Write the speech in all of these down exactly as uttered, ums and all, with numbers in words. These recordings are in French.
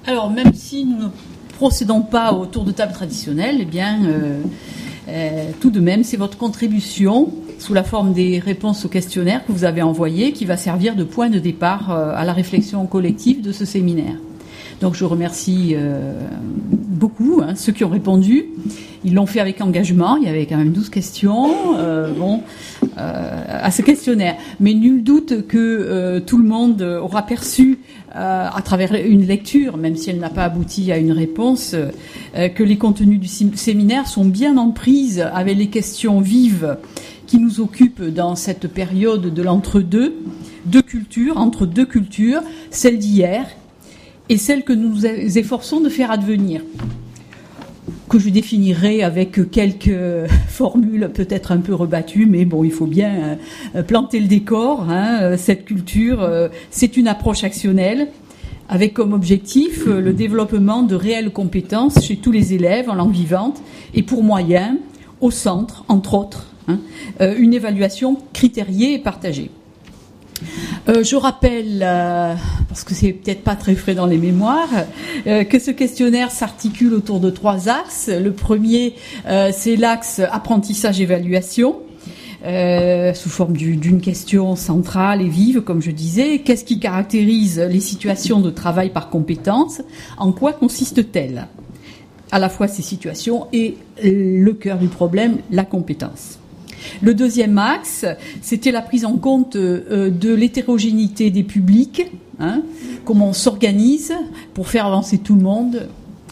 Alors, même si nous ne procédons pas au tour de table traditionnel, eh bien, euh, euh, tout de même, c'est votre contribution sous la forme des réponses au questionnaire que vous avez envoyé qui va servir de point de départ euh, à la réflexion collective de ce séminaire. Donc, je remercie euh, beaucoup hein, ceux qui ont répondu. Ils l'ont fait avec engagement. Il y avait quand même douze questions euh, bon, euh, à ce questionnaire. Mais nul doute que euh, tout le monde aura perçu, euh, à travers une lecture, même si elle n'a pas abouti à une réponse, euh, que les contenus du séminaire sont bien en prise avec les questions vives qui nous occupent dans cette période de l'entre-deux, deux cultures, entre deux cultures, celle d'hier et celle que nous nous efforçons de faire advenir, que je définirai avec quelques formules peut-être un peu rebattues, mais bon, il faut bien planter le décor. Hein. Cette culture, c'est une approche actionnelle, avec comme objectif le développement de réelles compétences chez tous les élèves en langue vivante, et pour moyen, au centre, entre autres, hein, une évaluation critériée et partagée. Euh, je rappelle, euh, parce que c'est peut-être pas très frais dans les mémoires, euh, que ce questionnaire s'articule autour de trois axes. Le premier, euh, c'est l'axe apprentissage-évaluation, euh, sous forme du, d'une question centrale et vive, comme je disais. Qu'est-ce qui caractérise les situations de travail par compétence ? En quoi consiste-t-elle ? À la fois ces situations et le cœur du problème, la compétence. Le deuxième axe, c'était la prise en compte euh, de l'hétérogénéité des publics, hein, comment on s'organise pour faire avancer tout le monde.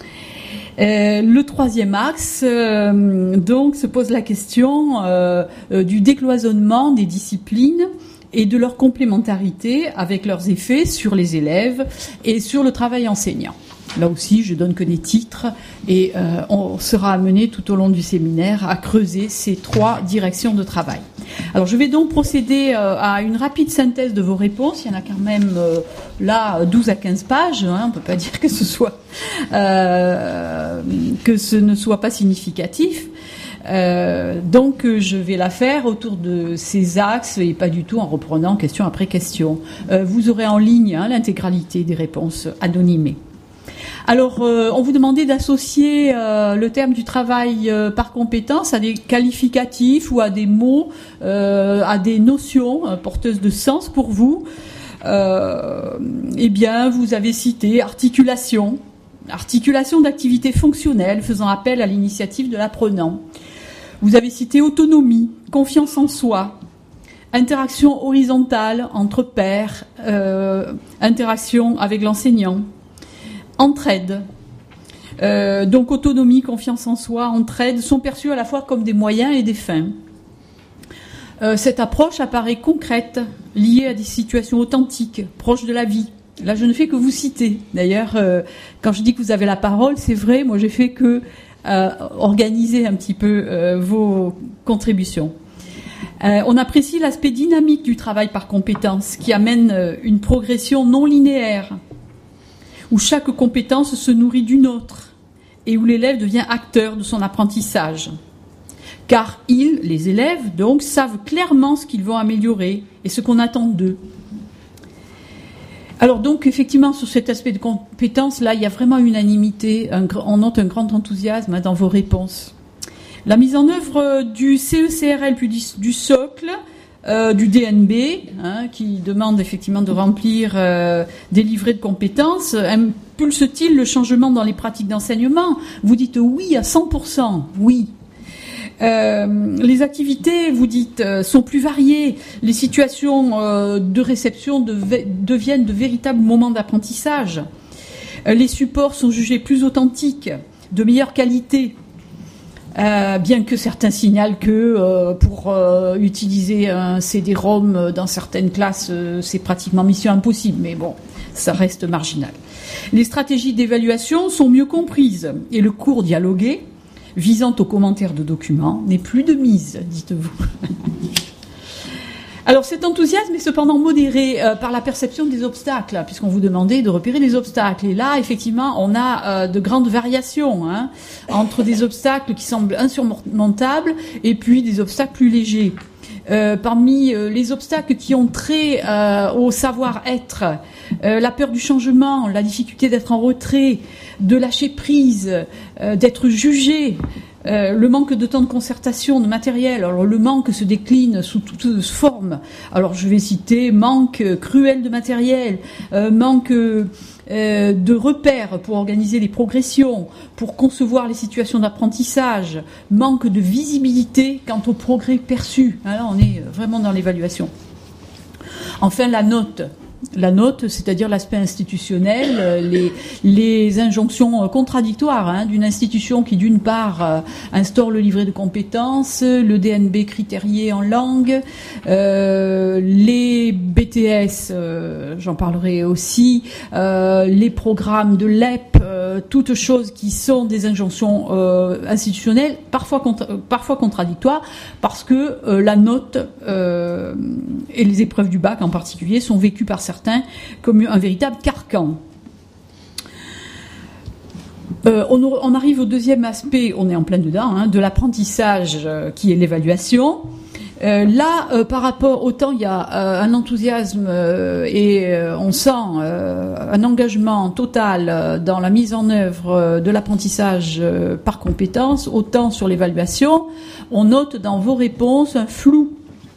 Euh, le troisième axe, euh, donc, se pose la question euh, euh, du décloisonnement des disciplines et de leur complémentarité avec leurs effets sur les élèves et sur le travail enseignant. Là aussi, je donne que des titres et euh, on sera amené tout au long du séminaire à creuser ces trois directions de travail. Alors, je vais donc procéder euh, à une rapide synthèse de vos réponses. Il y en a quand même euh, là douze à quinze pages. Hein, on ne peut pas dire que ce soit euh, que ce ne soit pas significatif. Euh, donc, je vais la faire autour de ces axes et pas du tout en reprenant question après question. Euh, vous aurez en ligne hein, l'intégralité des réponses anonymées. Alors, euh, on vous demandait d'associer euh, le terme du travail euh, par compétence à des qualificatifs ou à des mots, euh, à des notions euh, porteuses de sens pour vous. Euh, eh bien, vous avez cité articulation, articulation d'activités fonctionnelles faisant appel à l'initiative de l'apprenant. Vous avez cité autonomie, confiance en soi, interaction horizontale entre pairs, euh, interaction avec l'enseignant. Entraide. Euh, donc autonomie, confiance en soi, entraide sont perçus à la fois comme des moyens et des fins. Euh, cette approche apparaît concrète, liée à des situations authentiques, proches de la vie. Là, je ne fais que vous citer. D'ailleurs, euh, quand je dis que vous avez la parole, c'est vrai, moi j'ai fait que euh, organiser un petit peu euh, vos contributions. Euh, on apprécie l'aspect dynamique du travail par compétence, qui amène euh, une progression non linéaire, où chaque compétence se nourrit d'une autre et où l'élève devient acteur de son apprentissage. Car ils, les élèves, donc, savent clairement ce qu'ils vont améliorer et ce qu'on attend d'eux. Alors donc, effectivement, sur cet aspect de compétence, là, il y a vraiment unanimité. Un, on note un grand enthousiasme hein, dans vos réponses. La mise en œuvre du C E C R L puis du, du socle, Euh, du D N B, hein, qui demande effectivement de remplir euh, des livrets de compétences, impulse-t-il le changement dans les pratiques d'enseignement ? Vous dites oui à cent pour cent, oui. Euh, les activités, vous dites, euh, sont plus variées. Les situations euh, de réception de, deviennent de véritables moments d'apprentissage. Euh, les supports sont jugés plus authentiques, de meilleure qualité. Euh, bien que certains signalent que euh, pour euh, utiliser un C D ROM dans certaines classes, euh, c'est pratiquement mission impossible, mais bon, ça reste marginal. Les stratégies d'évaluation sont mieux comprises et le cours dialogué, visant aux commentaires de documents, n'est plus de mise, dites-vous. Alors cet enthousiasme est cependant modéré euh, par la perception des obstacles, puisqu'on vous demandait de repérer les obstacles. Et là, effectivement, on a euh, de grandes variations hein, entre des obstacles qui semblent insurmontables et puis des obstacles plus légers. Euh, parmi euh, les obstacles qui ont trait euh, au savoir-être, euh, la peur du changement, la difficulté d'être en retrait, de lâcher prise, euh, d'être jugé, euh, le manque de temps de concertation, de matériel. Alors le manque se décline sous toutes formes. Alors je vais citer manque cruel de matériel, euh, manque euh, de repères pour organiser les progressions, pour concevoir les situations d'apprentissage, manque de visibilité quant au progrès perçu. Là, on est vraiment dans l'évaluation. Enfin, la note. La note, c'est-à-dire l'aspect institutionnel, les, les injonctions contradictoires hein, d'une institution qui, d'une part, instaure le livret de compétences, le D N B critérié en langue, euh, les B T S, euh, j'en parlerai aussi, euh, les programmes de l'E P, euh, toutes choses qui sont des injonctions euh, institutionnelles, parfois, contra- parfois contradictoires, parce que euh, la note euh, et les épreuves du bac en particulier sont vécues par certains comme un véritable carcan. Euh, on, on arrive au deuxième aspect, on est en plein dedans, hein, de l'apprentissage euh, qui est l'évaluation. Euh, là, euh, par rapport, autant il y a euh, un enthousiasme euh, et euh, on sent euh, un engagement total euh, dans la mise en œuvre euh, de l'apprentissage euh, par compétence, autant sur l'évaluation, on note dans vos réponses un flou.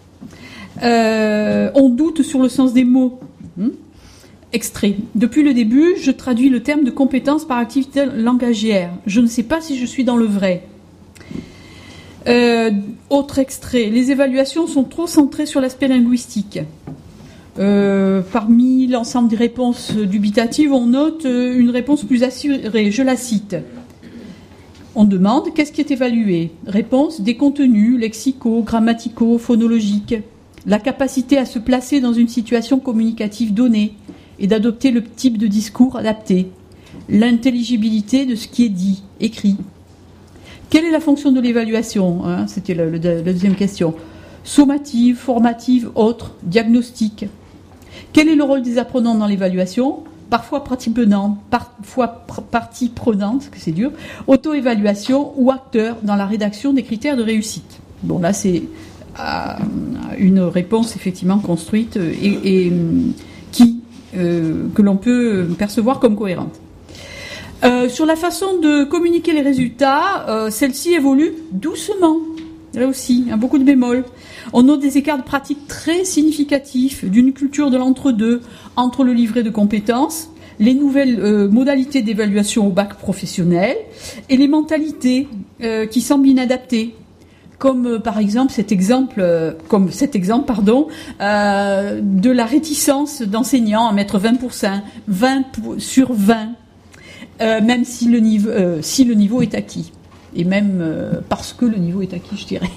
Euh, on doute sur le sens des mots. Hmm. Extrait. Depuis le début, je traduis le terme de compétence par activité langagière. Je ne sais pas si je suis dans le vrai. Euh, autre extrait. Les évaluations sont trop centrées sur l'aspect linguistique. Euh, parmi l'ensemble des réponses dubitatives, on note une réponse plus assurée. Je la cite. On demande qu'est-ce qui est évalué. Réponse des contenus lexicaux, grammaticaux, phonologiques. La capacité à se placer dans une situation communicative donnée et d'adopter le type de discours adapté. L'intelligibilité de ce qui est dit, écrit. Quelle est la fonction de l'évaluation hein, c'était la, la, la deuxième question. Sommative, formative, autre, diagnostic. Quel est le rôle des apprenants dans l'évaluation? Parfois partie prenante, parfois pr- partie prenante, que c'est dur, auto-évaluation ou acteur dans la rédaction des critères de réussite. Bon, là, c'est à une réponse effectivement construite et, et qui euh, que l'on peut percevoir comme cohérente. Euh, sur la façon de communiquer les résultats, euh, celle-ci évolue doucement. Là aussi, il y a beaucoup de bémols. On note des écarts de pratique très significatifs d'une culture de l'entre-deux entre le livret de compétences, les nouvelles euh, modalités d'évaluation au bac professionnel et les mentalités euh, qui semblent inadaptées. Comme euh, par exemple cet exemple, euh, comme cet exemple pardon, euh, de la réticence d'enseignants à mettre vingt pour cent, vingt sur vingt, euh, même si le niveau, euh, si le niveau est acquis, et même euh, parce que le niveau est acquis, je dirais.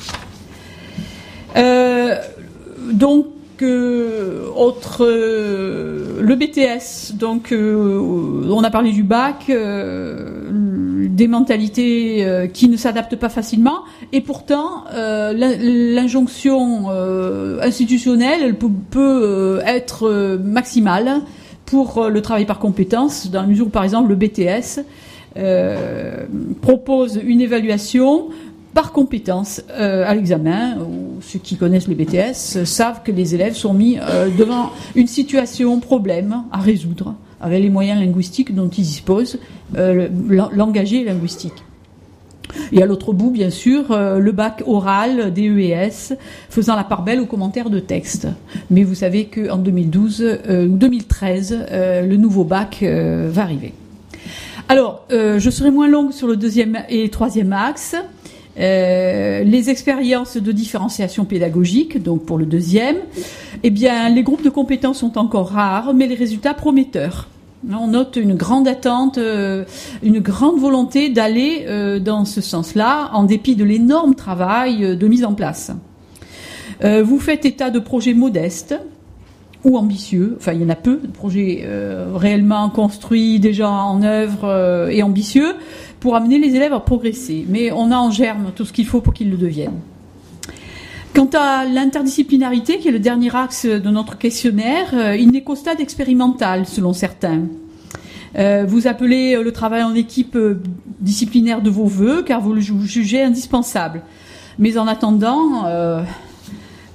Euh, donc euh, autre, euh, le B T S. Donc euh, on a parlé du bac. Euh, des mentalités euh, qui ne s'adaptent pas facilement, et pourtant euh, l'injonction euh, institutionnelle elle peut, peut euh, être euh, maximale pour euh, le travail par compétence, dans la mesure où par exemple le B T S euh, propose une évaluation par compétence euh, à l'examen. Ceux qui connaissent le B T S savent que les élèves sont mis euh, devant une situation, problème à résoudre, avec les moyens linguistiques dont ils disposent, euh, langagier et linguistique. Et à l'autre bout, bien sûr, euh, le bac oral, D E E S, faisant la part belle aux commentaires de texte. Mais vous savez qu'en deux mille douze euh, ou deux mille treize, euh, le nouveau bac euh, va arriver. Alors, euh, je serai moins longue sur le deuxième et troisième axe. Euh, les expériences de différenciation pédagogique, donc pour le deuxième, eh bien, les groupes de compétences sont encore rares, mais les résultats prometteurs. On note une grande attente, euh, une grande volonté d'aller euh, dans ce sens-là, en dépit de l'énorme travail euh, de mise en place. Euh, vous faites état de projets modestes ou ambitieux, enfin il y en a peu, de projets euh, réellement construits, déjà en œuvre euh, et ambitieux, pour amener les élèves à progresser. Mais on a en germe tout ce qu'il faut pour qu'ils le deviennent. Quant à l'interdisciplinarité, qui est le dernier axe de notre questionnaire, euh, il n'est qu'au stade expérimental, selon certains. Euh, vous appelez le travail en équipe euh, disciplinaire de vos voeux, car vous le jugez indispensable. Mais en attendant, euh,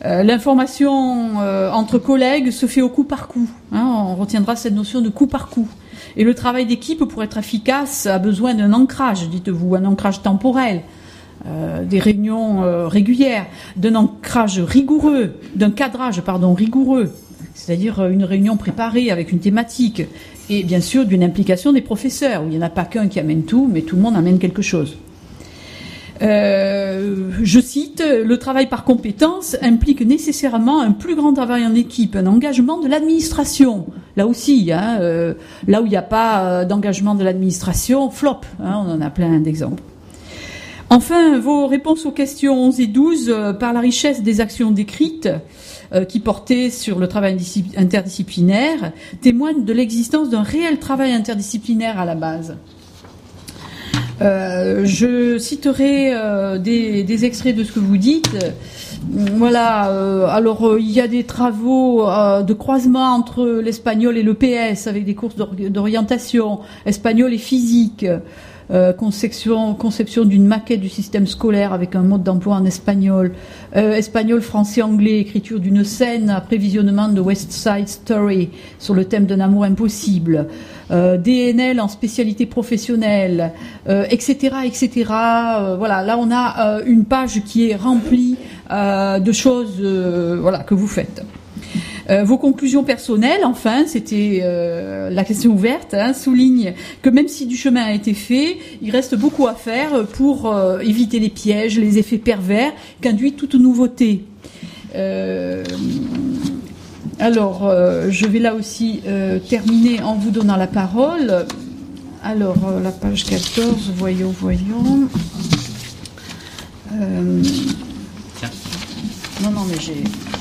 Euh, l'information euh, entre collègues se fait au coup par coup. Hein, on retiendra cette notion de coup par coup. Et le travail d'équipe, pour être efficace, a besoin d'un ancrage, dites-vous, un ancrage temporel, euh, des réunions euh, régulières, d'un ancrage rigoureux, d'un cadrage, pardon, rigoureux, c'est-à-dire une réunion préparée avec une thématique, et bien sûr d'une implication des professeurs, où il n'y en a pas qu'un qui amène tout, mais tout le monde amène quelque chose. Euh, je cite, le travail par compétence implique nécessairement un plus grand travail en équipe, un engagement de l'administration. Là aussi, hein, euh, là où il n'y a pas euh, d'engagement de l'administration, flop, hein, on en a plein d'exemples. Enfin, vos réponses aux questions onze et douze, euh, par la richesse des actions décrites, euh, qui portaient sur le travail interdisciplinaire, témoignent de l'existence d'un réel travail interdisciplinaire à la base. Euh, je citerai euh, des, des extraits de ce que vous dites. Voilà. Euh, alors, euh, il y a des travaux euh, de croisement entre l'espagnol et le P S, avec des courses d'orientation, espagnol et physique. Euh, conception, conception d'une maquette du système scolaire avec un mode d'emploi en espagnol, euh, espagnol, français, anglais, écriture d'une scène après visionnement de West Side Story sur le thème d'un amour impossible, euh, D N L en spécialité professionnelle, euh, et cetera, et cetera. Euh, voilà, là on a euh, une page qui est remplie euh, de choses, euh, voilà, que vous faites. Euh, vos conclusions personnelles, enfin, c'était euh, la question ouverte, hein, souligne que même si du chemin a été fait, il reste beaucoup à faire pour euh, éviter les pièges, les effets pervers qu'induit toute nouveauté. Euh, alors, euh, je vais là aussi euh, terminer en vous donnant la parole. Alors, euh, la page quatorze, voyons, voyons. Euh, non, non, mais j'ai...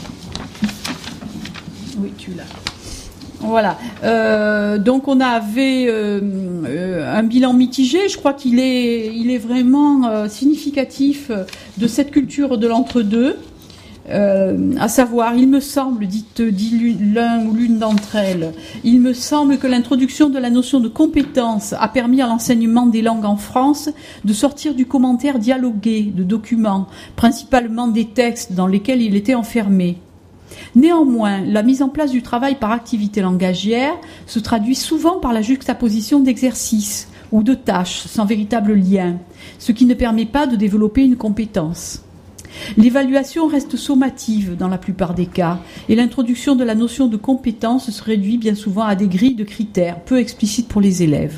Oui, tu l'as. Voilà. Euh, donc on avait euh, euh, un bilan mitigé. Je crois qu'il est, il est vraiment euh, significatif de cette culture de l'entre-deux. Euh, à savoir, il me semble, dit, dit l'un ou l'une d'entre elles, il me semble que l'introduction de la notion de compétence a permis à l'enseignement des langues en France de sortir du commentaire dialogué de documents, principalement des textes dans lesquels il était enfermé. Néanmoins, la mise en place du travail par activité langagière se traduit souvent par la juxtaposition d'exercices ou de tâches sans véritable lien, ce qui ne permet pas de développer une compétence. L'évaluation reste sommative dans la plupart des cas, et l'introduction de la notion de compétence se réduit bien souvent à des grilles de critères peu explicites pour les élèves.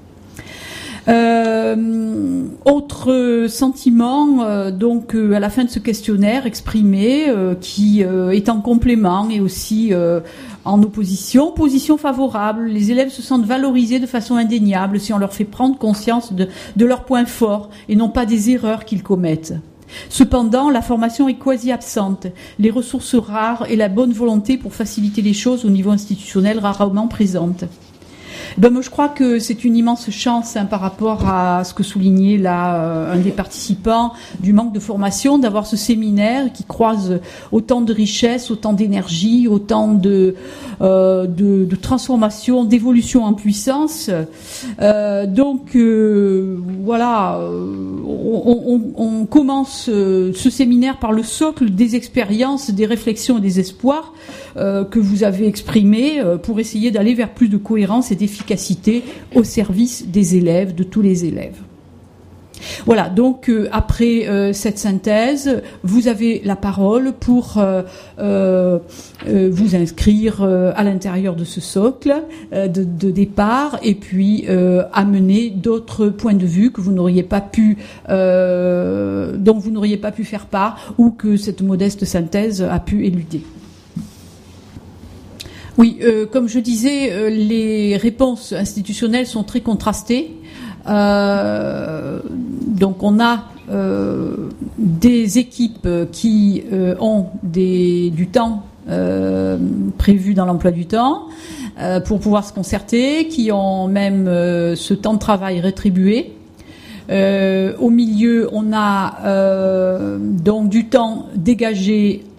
Euh, autre sentiment, euh, donc euh, à la fin de ce questionnaire exprimé, euh, qui euh, est en complément et aussi euh, en opposition, position favorable. Les élèves se sentent valorisés de façon indéniable si on leur fait prendre conscience de, de leurs points forts et non pas des erreurs qu'ils commettent. Cependant, la formation est quasi absente, les ressources rares et la bonne volonté pour faciliter les choses au niveau institutionnel rarement présentes. Ben, moi, je crois que c'est une immense chance hein, par rapport à ce que soulignait là euh, un des participants du manque de formation, d'avoir ce séminaire qui croise autant de richesses, autant d'énergie, autant de, euh, de, de transformation, d'évolution en puissance. Euh, donc euh, voilà, on, on, on commence euh, ce séminaire par le socle des expériences, des réflexions et des espoirs euh, que vous avez exprimés euh, pour essayer d'aller vers plus de cohérence et d'efficacité au service des élèves, de tous les élèves. Voilà, donc euh, après euh, cette synthèse, vous avez la parole pour euh, euh, euh, vous inscrire euh, à l'intérieur de ce socle euh, de, de départ et puis euh, amener d'autres points de vue que vous n'auriez pas pu, euh, dont vous n'auriez pas pu faire part ou que cette modeste synthèse a pu éluder. Oui, euh, comme je disais, euh, les réponses institutionnelles sont très contrastées. Euh, donc on a euh, des équipes qui euh, ont des, du temps euh, prévu dans l'emploi du temps euh, pour pouvoir se concerter, qui ont même euh, ce temps de travail rétribué. Euh, au milieu, on a euh, donc du temps dégagé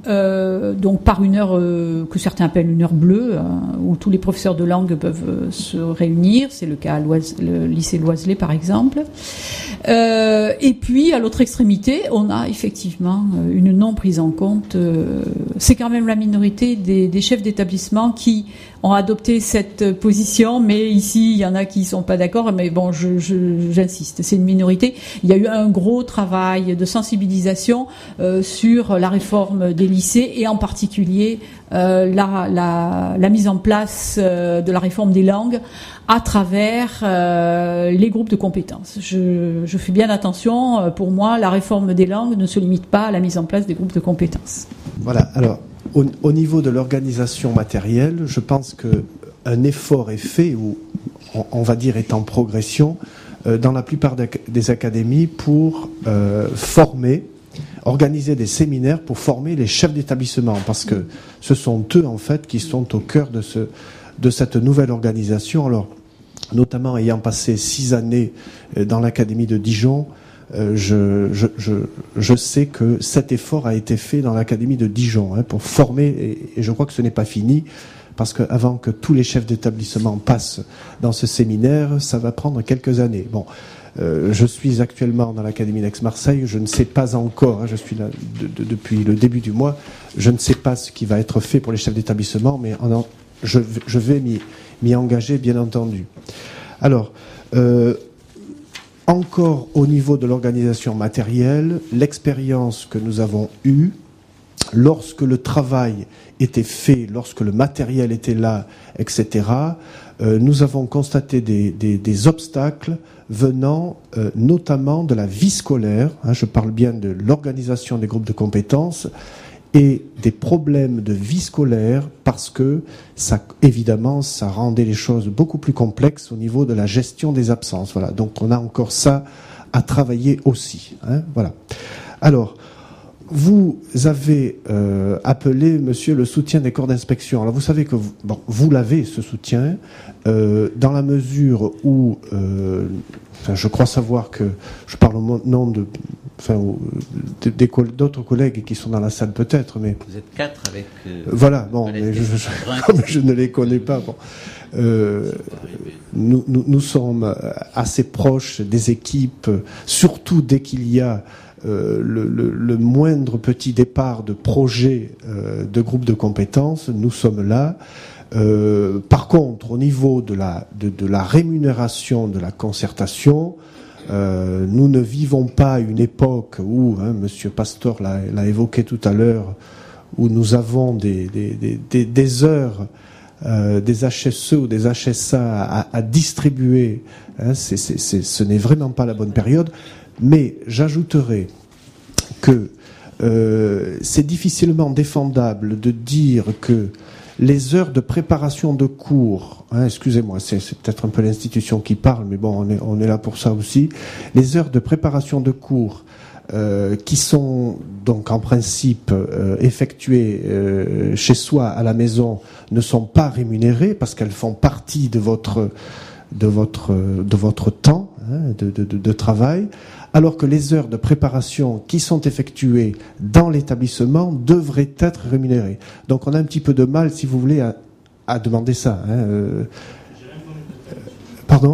euh, donc par une heure euh, que certains appellent une heure bleue, euh, où tous les professeurs de langue peuvent euh, se réunir. C'est le cas à Loise, le lycée Loiselet par exemple. Euh, et puis à l'autre extrémité, on a effectivement une non prise en compte. Euh, c'est quand même la minorité des, des chefs d'établissement qui ont adopté cette position, mais ici il y en a qui sont pas d'accord. Mais bon, je, je, j'insiste, c'est une minorité. Il y a eu un gros travail de sensibilisation euh, sur la réforme des lycées et en particulier euh, la, la, la mise en place euh, de la réforme des langues à travers euh, les groupes de compétences. Je, je fais bien attention. Pour moi, la réforme des langues ne se limite pas à la mise en place des groupes de compétences. Voilà. Alors, au, au niveau de l'organisation matérielle, je pense qu'un effort est fait, ou on, on va dire est en progression, euh, dans la plupart des académies pour euh, former, organiser des séminaires pour former les chefs d'établissement, parce que ce sont eux, en fait, qui sont au cœur de ce de cette nouvelle organisation. Alors, notamment ayant passé six années dans l'académie de Dijon, euh, je, je, je, je sais que cet effort a été fait dans l'académie de Dijon hein, pour former, et, et je crois que ce n'est pas fini, parce qu'avant que tous les chefs d'établissement passent dans ce séminaire, ça va prendre quelques années. Bon, euh, je suis actuellement dans l'académie d'Aix-Marseille, je ne sais pas encore, hein, je suis là de, de, depuis le début du mois, je ne sais pas ce qui va être fait pour les chefs d'établissement, mais en, je, je vais m'y, m'y engager, bien entendu. Alors, euh, encore au niveau de l'organisation matérielle, l'expérience que nous avons eue, lorsque le travail était fait, lorsque le matériel était là, et cetera, euh, nous avons constaté des, des, des obstacles venant euh, notamment de la vie scolaire, hein, je parle bien de l'organisation des groupes de compétences, et des problèmes de vie scolaire, parce que ça, évidemment, ça rendait les choses beaucoup plus complexes au niveau de la gestion des absences. Voilà. Donc, on a encore ça à travailler aussi. Hein, voilà. Alors, vous avez euh, appelé, monsieur, le soutien des corps d'inspection. Alors, vous savez que vous, bon, vous l'avez, ce soutien, euh, dans la mesure où, euh, enfin, je crois savoir que, je parle au nom de, enfin, des, des, d'autres collègues qui sont dans la salle peut-être, mais vous êtes quatre avec. Euh, voilà, bon, mais je, je, comme je ne les connais pas, bon. Euh, nous, nous, nous sommes assez proches des équipes, surtout dès qu'il y a Euh, le, le, le moindre petit départ de projet euh, de groupe de compétences, nous sommes là. Euh, par contre, au niveau de la, de, de la rémunération de la concertation, euh, nous ne vivons pas une époque où, hein, Monsieur Pastor l'a, l'a évoqué tout à l'heure, où nous avons des, des, des, des, des heures, euh, des H S E ou des H S A à, à distribuer. Hein, c'est, c'est, c'est, ce n'est vraiment pas la bonne période. Mais j'ajouterai que euh, c'est difficilement défendable de dire que les heures de préparation de cours, hein, excusez-moi, c'est, c'est peut-être un peu l'institution qui parle, mais bon, on est, on est là pour ça aussi, les heures de préparation de cours euh, qui sont donc en principe euh, effectuées euh, chez soi à la maison ne sont pas rémunérées parce qu'elles font partie de votre de votre de votre temps hein, de, de, de travail, alors que les heures de préparation qui sont effectuées dans l'établissement devraient être rémunérées. Donc on a un petit peu de mal, si vous voulez, à, à demander ça. Hein, euh, pardon ?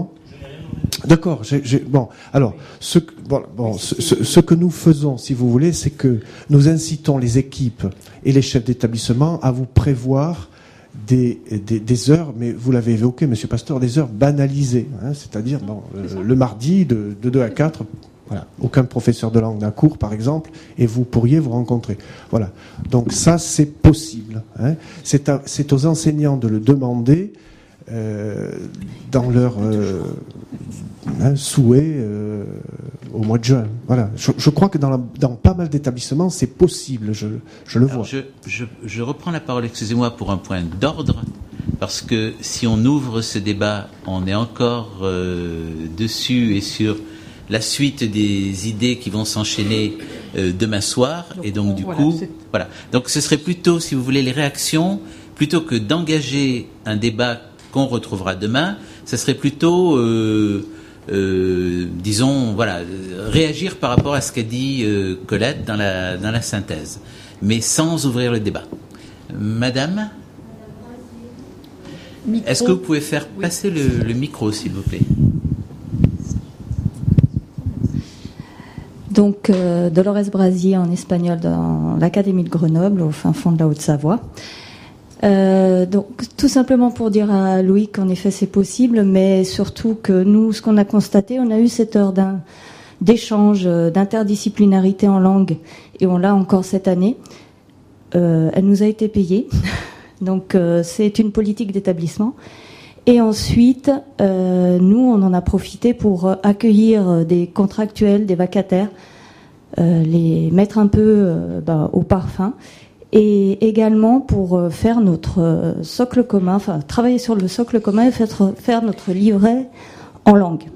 D'accord. J'ai, j'ai, bon, alors, ce, bon, bon, ce, ce, ce que nous faisons, si vous voulez, c'est que nous incitons les équipes et les chefs d'établissement à vous prévoir Des, des, des heures, mais vous l'avez évoqué, Monsieur Pastor, des heures banalisées, hein, c'est-à-dire bon, euh, le mardi de, de deux à quatre, voilà, aucun professeur de langue n'a cours, par exemple, et vous pourriez vous rencontrer. Voilà. Donc ça, c'est possible. Hein. C'est, à, c'est aux enseignants de le demander euh, dans leur euh, hein, souhait euh, au mois de juin. Voilà. Je, je crois que dans, la, dans pas mal d'établissements, c'est possible. Je, je le Alors vois. Je, je, je reprends la parole, excusez-moi, pour un point d'ordre, parce que si on ouvre ce débat, on est encore euh, dessus et sur la suite des idées qui vont s'enchaîner euh, demain soir, donc, et donc bon, du voilà, coup, c'est... voilà. Donc ce serait plutôt, si vous voulez, les réactions, plutôt que d'engager un débat qu'on retrouvera demain, ce serait plutôt, euh, euh, disons, voilà, réagir par rapport à ce qu'a dit euh, Colette dans la dans la synthèse. mais sans ouvrir le débat. Madame, micro. Est-ce que vous pouvez faire passer oui. le, le micro, s'il vous plaît? Donc, euh, Dolores Brasier en espagnol dans l'Académie de Grenoble, au fin fond de la Haute-Savoie. Euh, donc, tout simplement pour dire à Louis qu'en effet c'est possible, mais surtout que nous, ce qu'on a constaté, on a eu cette heure d'un, d'échange, d'interdisciplinarité en langue, et on l'a encore cette année. Euh, elle nous a été payée, donc euh, c'est une politique d'établissement. Et ensuite, euh, nous, on en a profité pour accueillir des contractuels, des vacataires, euh, les mettre un peu euh, bah, au parfum, et également pour faire notre socle commun, enfin travailler sur le socle commun et faire, faire notre livret en langue.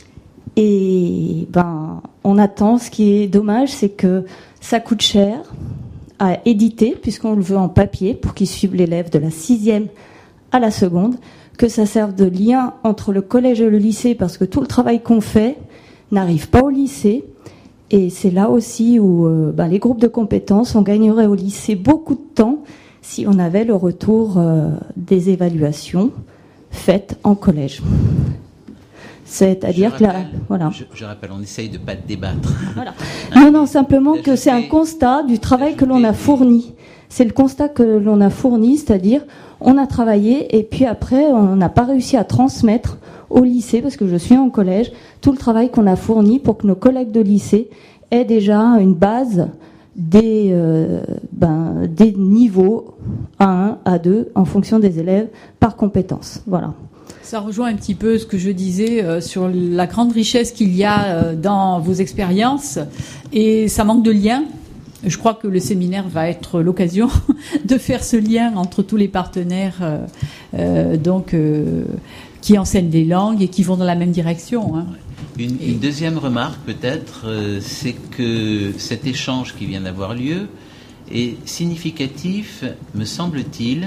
Et ben, on attend. Ce qui est dommage, c'est que ça coûte cher à éditer, puisqu'on le veut en papier pour qu'il suive l'élève de la sixième à la seconde, que ça serve de lien entre le collège et le lycée, parce que tout le travail qu'on fait n'arrive pas au lycée. Et c'est là aussi où euh, ben, les groupes de compétences, on gagnerait au lycée beaucoup de temps si on avait le retour euh, des évaluations faites en collège. C'est-à-dire que là, voilà. Je, je rappelle, on essaye de ne pas débattre. Voilà. Non, non, simplement que c'est un constat du travail que l'on a fourni. C'est le constat que l'on a fourni, c'est-à-dire on a travaillé et puis après on n'a pas réussi à transmettre au lycée, parce que je suis en collège, tout le travail qu'on a fourni pour que nos collègues de lycée aient déjà une base des, euh, ben, des niveaux A un, A deux en fonction des élèves par compétence. Voilà. Ça rejoint un petit peu ce que je disais euh, sur la grande richesse qu'il y a euh, dans vos expériences, et ça manque de lien. Je crois que le séminaire va être l'occasion de faire ce lien entre tous les partenaires euh, euh, donc, euh, qui enseignent les langues et qui vont dans la même direction. Hein. Une, une deuxième remarque peut-être, euh, c'est que cet échange qui vient d'avoir lieu est significatif, me semble-t-il,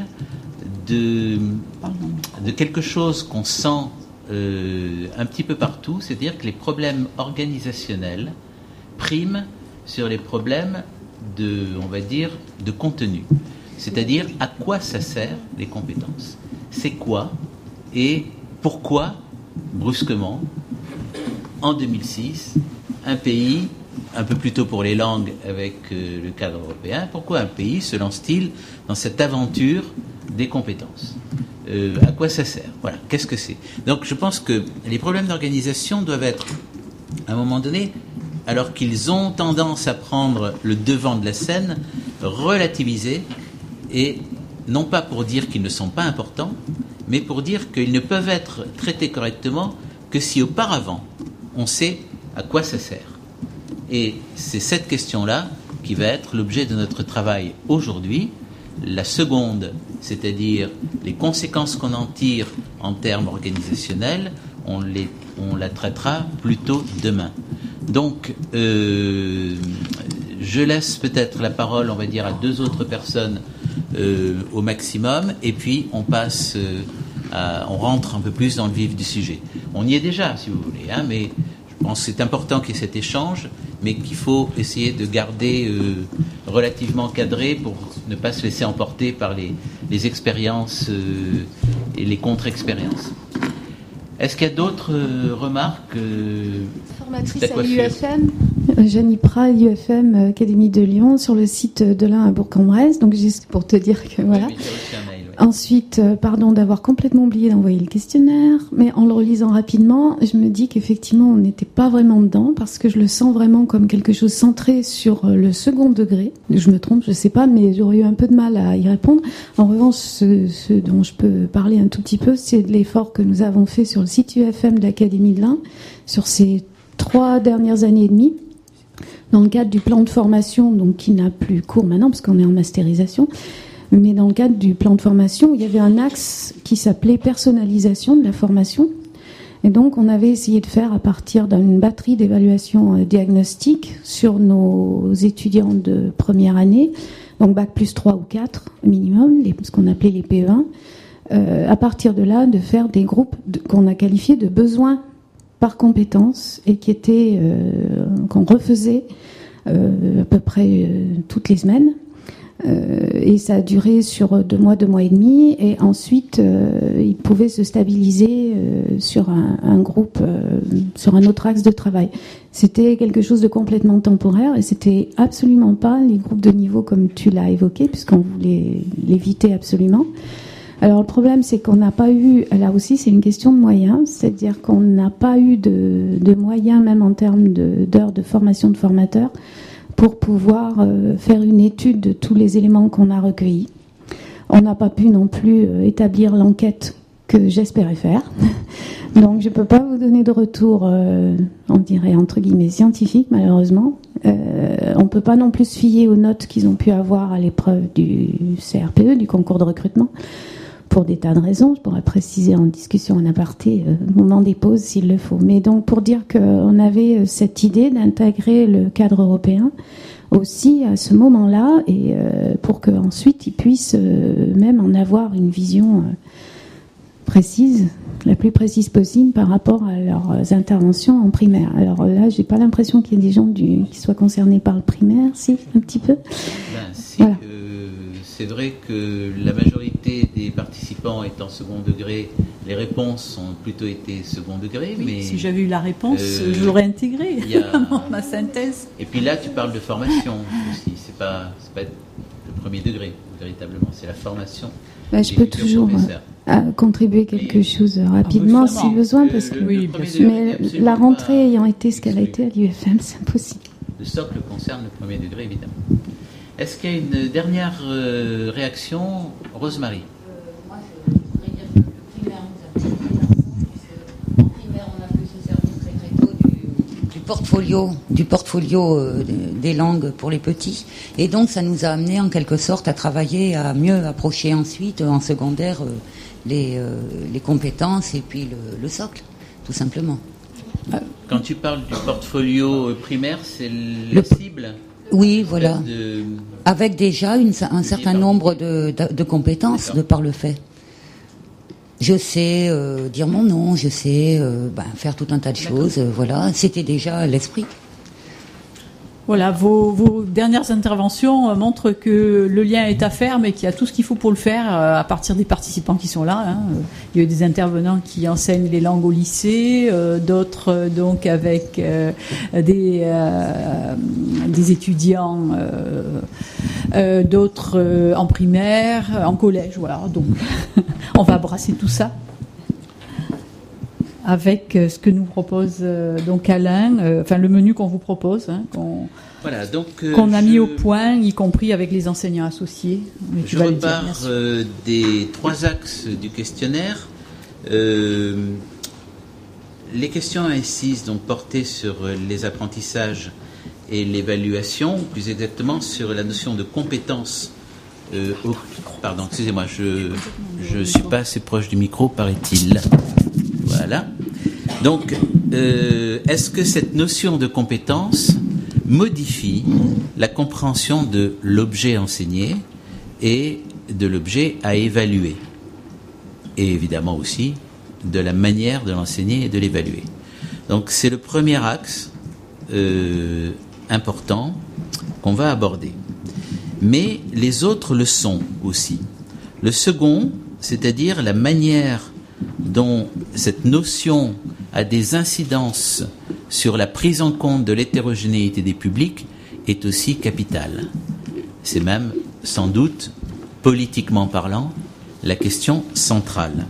de, de quelque chose qu'on sent euh, un petit peu partout, c'est-à-dire que les problèmes organisationnels priment sur les problèmes de, on va dire, de contenu. C'est-à-dire à quoi ça sert les compétences. C'est quoi et pourquoi, brusquement, en deux mille six, un pays, un peu plus tôt pour les langues avec euh, le cadre européen, pourquoi un pays se lance-t-il dans cette aventure des compétences? euh, À quoi ça sert? Voilà, qu'est-ce que c'est? Donc je pense que les problèmes d'organisation doivent être, à un moment donné, alors qu'ils ont tendance à prendre le devant de la scène, relativisés, et non pas pour dire qu'ils ne sont pas importants, mais pour dire qu'ils ne peuvent être traités correctement que si auparavant on sait à quoi ça sert. Et c'est cette question-là qui va être l'objet de notre travail aujourd'hui. La seconde, c'est-à-dire les conséquences qu'on en tire en termes organisationnels, on, les, on la traitera plutôt demain. Donc, euh, je laisse peut-être la parole, on va dire, à deux autres personnes euh, au maximum, et puis on passe, euh, à, on rentre un peu plus dans le vif du sujet. On y est déjà, si vous voulez, hein, mais je pense que c'est important qu'il y ait cet échange, mais qu'il faut essayer de garder euh, relativement cadré pour ne pas se laisser emporter par les, les expériences euh, et les contre-expériences. Est-ce qu'il y a d'autres euh, remarques euh, Formatrice à l'U F M, Jeannie Prat, l'U F M, Académie de Lyon, sur le site de l'Ain à Bourg-en-Bresse. Donc juste pour te dire que voilà. Oui, j'ai reçu un mail, oui. Ensuite, euh, pardon d'avoir complètement oublié d'envoyer le questionnaire, mais en le relisant rapidement, je me dis qu'effectivement on n'était pas vraiment dedans, parce que je le sens vraiment comme quelque chose centré sur le second degré. Je me trompe, je sais pas, mais j'aurais eu un peu de mal à y répondre. En revanche, ce, ce dont je peux parler un tout petit peu, c'est de l'effort que nous avons fait sur le site U F M de l'Académie de l'Ain sur ces trois dernières années et demie, dans le cadre du plan de formation, donc qui n'a plus cours maintenant parce qu'on est en masterisation, mais dans le cadre du plan de formation, il y avait un axe qui s'appelait personnalisation de la formation. Et donc, on avait essayé de faire à partir d'une batterie d'évaluation diagnostique sur nos étudiants de première année, donc bac plus trois ou quatre minimum, les, ce qu'on appelait les P E un, euh, à partir de là, de faire des groupes de, qu'on a qualifiés de besoins par compétence et qui étaient, euh, qu'on refaisait euh, à peu près euh, toutes les semaines, Euh, et ça a duré sur deux mois, deux mois et demi. Et ensuite, euh, ils pouvaient se stabiliser euh, sur un, un groupe, euh, sur un autre axe de travail. C'était quelque chose de complètement temporaire et c'était absolument pas les groupes de niveau comme tu l'as évoqué, puisqu'on voulait l'éviter absolument. Alors le problème, c'est qu'on n'a pas eu, là aussi c'est une question de moyens, c'est-à-dire qu'on n'a pas eu de, de moyens, même en termes de, d'heures de formation de formateurs, pour pouvoir euh, faire une étude de tous les éléments qu'on a recueillis. On n'a pas pu non plus euh, établir l'enquête que j'espérais faire. Donc je ne peux pas vous donner de retour, euh, on dirait entre guillemets scientifique, malheureusement. Euh, on ne peut pas non plus se fier aux notes qu'ils ont pu avoir à l'épreuve du C R P E, du concours de recrutement, pour des tas de raisons. Je pourrais préciser en discussion en aparté euh, au moment des pauses s'il le faut. Mais donc pour dire qu'on avait cette idée d'intégrer le cadre européen aussi à ce moment-là, et euh, pour qu'ensuite ils puissent euh, même en avoir une vision euh, précise, la plus précise possible par rapport à leurs interventions en primaire. Alors là, j'ai pas l'impression qu'il y ait des gens du, qui soient concernés par le primaire, si, un petit peu. Ben, si, voilà. euh, c'est vrai que la majorité des participants est en second degré. Les réponses ont plutôt été second degré, oui, mais si j'avais eu la réponse, euh, je l'aurais intégré a... dans ma synthèse. Et puis là, tu parles de formation aussi. C'est pas, c'est pas le premier degré véritablement. C'est la formation. Ben, je peux toujours à contribuer quelque chose rapidement ah, si besoin, parce que oui, mais la rentrée pas... ayant été ce qu'elle a été à l'U F M, c'est impossible. Le socle concerne le premier degré, évidemment. Est-ce qu'il y a une dernière euh, réaction, Rosemary? euh, Moi, je voudrais dire que le primaire nous a fait en primaire, on a pu se servir très très tôt du, du portfolio, du portfolio euh, des langues pour les petits, et donc ça nous a amené en quelque sorte à travailler, à mieux approcher ensuite en secondaire euh, Les, euh, les compétences et puis le, le socle, tout simplement. Quand tu parles du portfolio primaire, c'est la le... cible? Oui, voilà. De... Avec déjà une, un certain nombre de, de, de compétences de par le fait. Je sais euh, dire mon nom, je sais euh, ben, faire tout un tas de choses, euh, voilà. C'était déjà l'esprit. Voilà, vos, vos dernières interventions montrent que le lien est à faire, mais qu'il y a tout ce qu'il faut pour le faire à partir des participants qui sont là. Hein. Il y a eu des intervenants qui enseignent les langues au lycée, euh, d'autres donc avec euh, des, euh, des étudiants, euh, euh, d'autres euh, en primaire, en collège. Voilà, donc on va brasser tout ça avec ce que nous propose euh, donc Alain, euh, enfin le menu qu'on vous propose, hein, qu'on, voilà, donc, euh, qu'on a je, mis au point, y compris avec les enseignants associés. Mais je repars euh, des trois axes du questionnaire. Euh, les questions incises donc portées sur les apprentissages et l'évaluation, plus exactement sur la notion de compétence. Euh, oh, pardon, excusez-moi, je je suis pas assez proche du micro, paraît-il. Voilà. Donc, euh, est-ce que cette notion de compétence modifie la compréhension de l'objet enseigné et de l'objet à évaluer, et évidemment aussi de la manière de l'enseigner et de l'évaluer? Donc, c'est le premier axe euh, important qu'on va aborder. Mais les autres le sont aussi. Le second, c'est-à-dire la manière dont cette notion a des incidences sur la prise en compte de l'hétérogénéité des publics, est aussi capitale. C'est même, sans doute, politiquement parlant, la question centrale.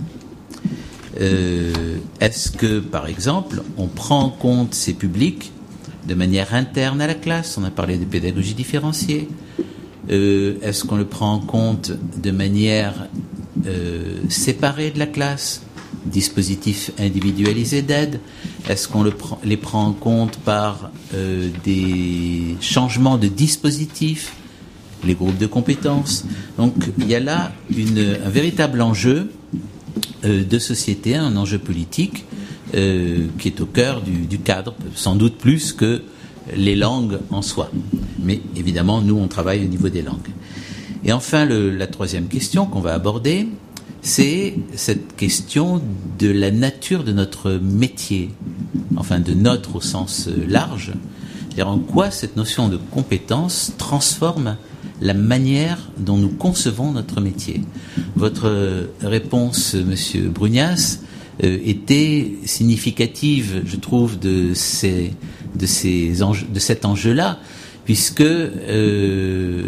Euh, est-ce que, par exemple, on prend en compte ces publics de manière interne à la classe? On a parlé de pédagogie différenciée. Euh, est-ce qu'on le prend en compte de manière euh, séparée de la classe, dispositifs individualisés d'aide? Est-ce qu'on le prend, les prend en compte par euh, des changements de dispositifs, les groupes de compétences? Donc il y a là une, un véritable enjeu euh, de société, un enjeu politique euh, qui est au cœur du, du cadre, sans doute plus que les langues en soi. Mais évidemment, nous, on travaille au niveau des langues. Et enfin, le, la troisième question qu'on va aborder, c'est cette question de la nature de notre métier, enfin de notre au sens large, c'est-à-dire en quoi cette notion de compétence transforme la manière dont nous concevons notre métier. Votre réponse, Monsieur Brugnas, euh, était significative, je trouve, de ces, de ces enjeux, de cet enjeu-là, puisque euh,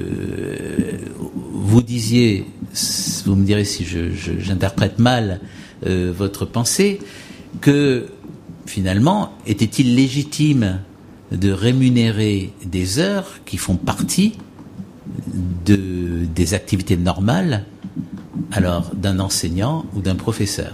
vous disiez, vous me direz si je, je, j'interprète mal euh, votre pensée, que finalement, était-il légitime de rémunérer des heures qui font partie de, des activités normales, alors d'un enseignant ou d'un professeur?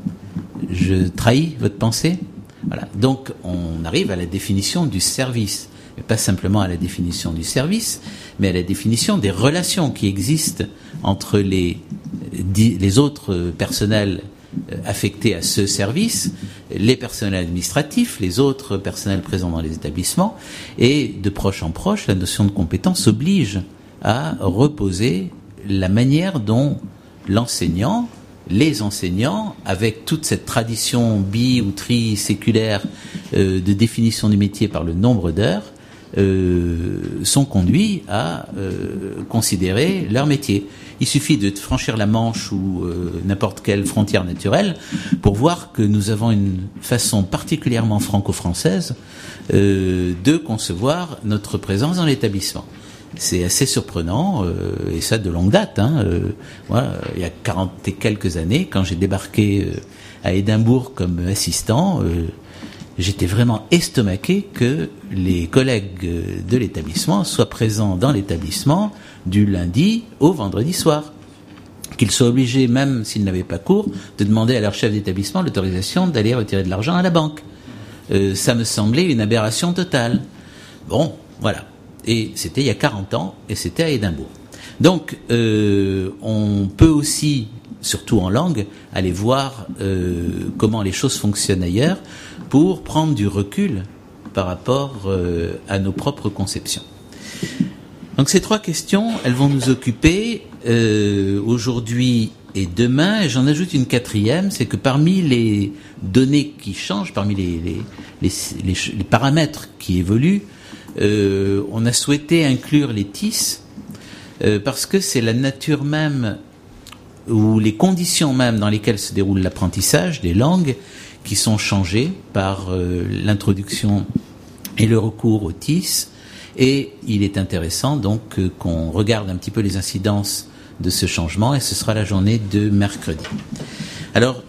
Je trahis votre pensée? Voilà. Donc, on arrive à la définition du service. Et pas simplement à la définition du service, mais à la définition des relations qui existent entre les, les autres personnels affectés à ce service, les personnels administratifs, les autres personnels présents dans les établissements, et de proche en proche, la notion de compétence oblige à reposer la manière dont l'enseignant, les enseignants, avec toute cette tradition bi ou tri séculaire euh, de définition du métier par le nombre d'heures, Euh, sont conduits à euh, considérer leur métier. Il suffit de franchir la Manche ou euh, n'importe quelle frontière naturelle pour voir que nous avons une façon particulièrement franco-française euh, de concevoir notre présence dans l'établissement. C'est assez surprenant, euh, et ça de longue date. Hein, euh, voilà, il y a quarante et quelques années, quand j'ai débarqué euh, à Édimbourg comme assistant, euh, j'étais vraiment estomaqué que les collègues de l'établissement soient présents dans l'établissement du lundi au vendredi soir. Qu'ils soient obligés, même s'ils n'avaient pas cours, de demander à leur chef d'établissement l'autorisation d'aller retirer de l'argent à la banque. Euh, ça me semblait une aberration totale. Bon, voilà. Et c'était il y a quarante ans, et c'était à Édimbourg. Donc, euh, on peut aussi, surtout en langue, aller voir euh, comment les choses fonctionnent ailleurs, pour prendre du recul par rapport euh, à nos propres conceptions. Donc ces trois questions, elles vont nous occuper euh, aujourd'hui et demain, et j'en ajoute une quatrième, c'est que parmi les données qui changent, parmi les, les, les, les, les paramètres qui évoluent, euh, on a souhaité inclure les T I S, euh, parce que c'est la nature même, ou les conditions même dans lesquelles se déroule l'apprentissage des langues, qui sont changés par euh, l'introduction et le recours au T I S, et il est intéressant donc euh, qu'on regarde un petit peu les incidences de ce changement, et ce sera la journée de mercredi. Alors,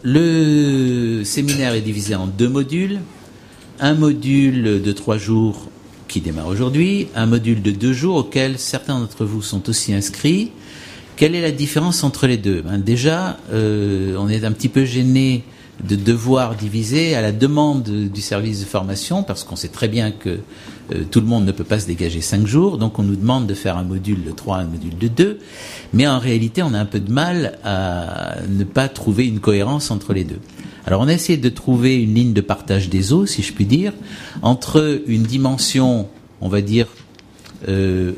le séminaire est divisé en deux modules, un module de trois jours qui démarre aujourd'hui, un module de deux jours auquel certains d'entre vous sont aussi inscrits. Quelle est la différence entre les deux? Ben, déjà, euh, on est un petit peu gêné de devoir diviser à la demande du service de formation, parce qu'on sait très bien que euh, tout le monde ne peut pas se dégager cinq jours, donc on nous demande de faire un module de trois, un module de deux, mais en réalité on a un peu de mal à ne pas trouver une cohérence entre les deux. Alors on a essayé de trouver une ligne de partage des eaux, si je puis dire, entre une dimension, on va dire, euh,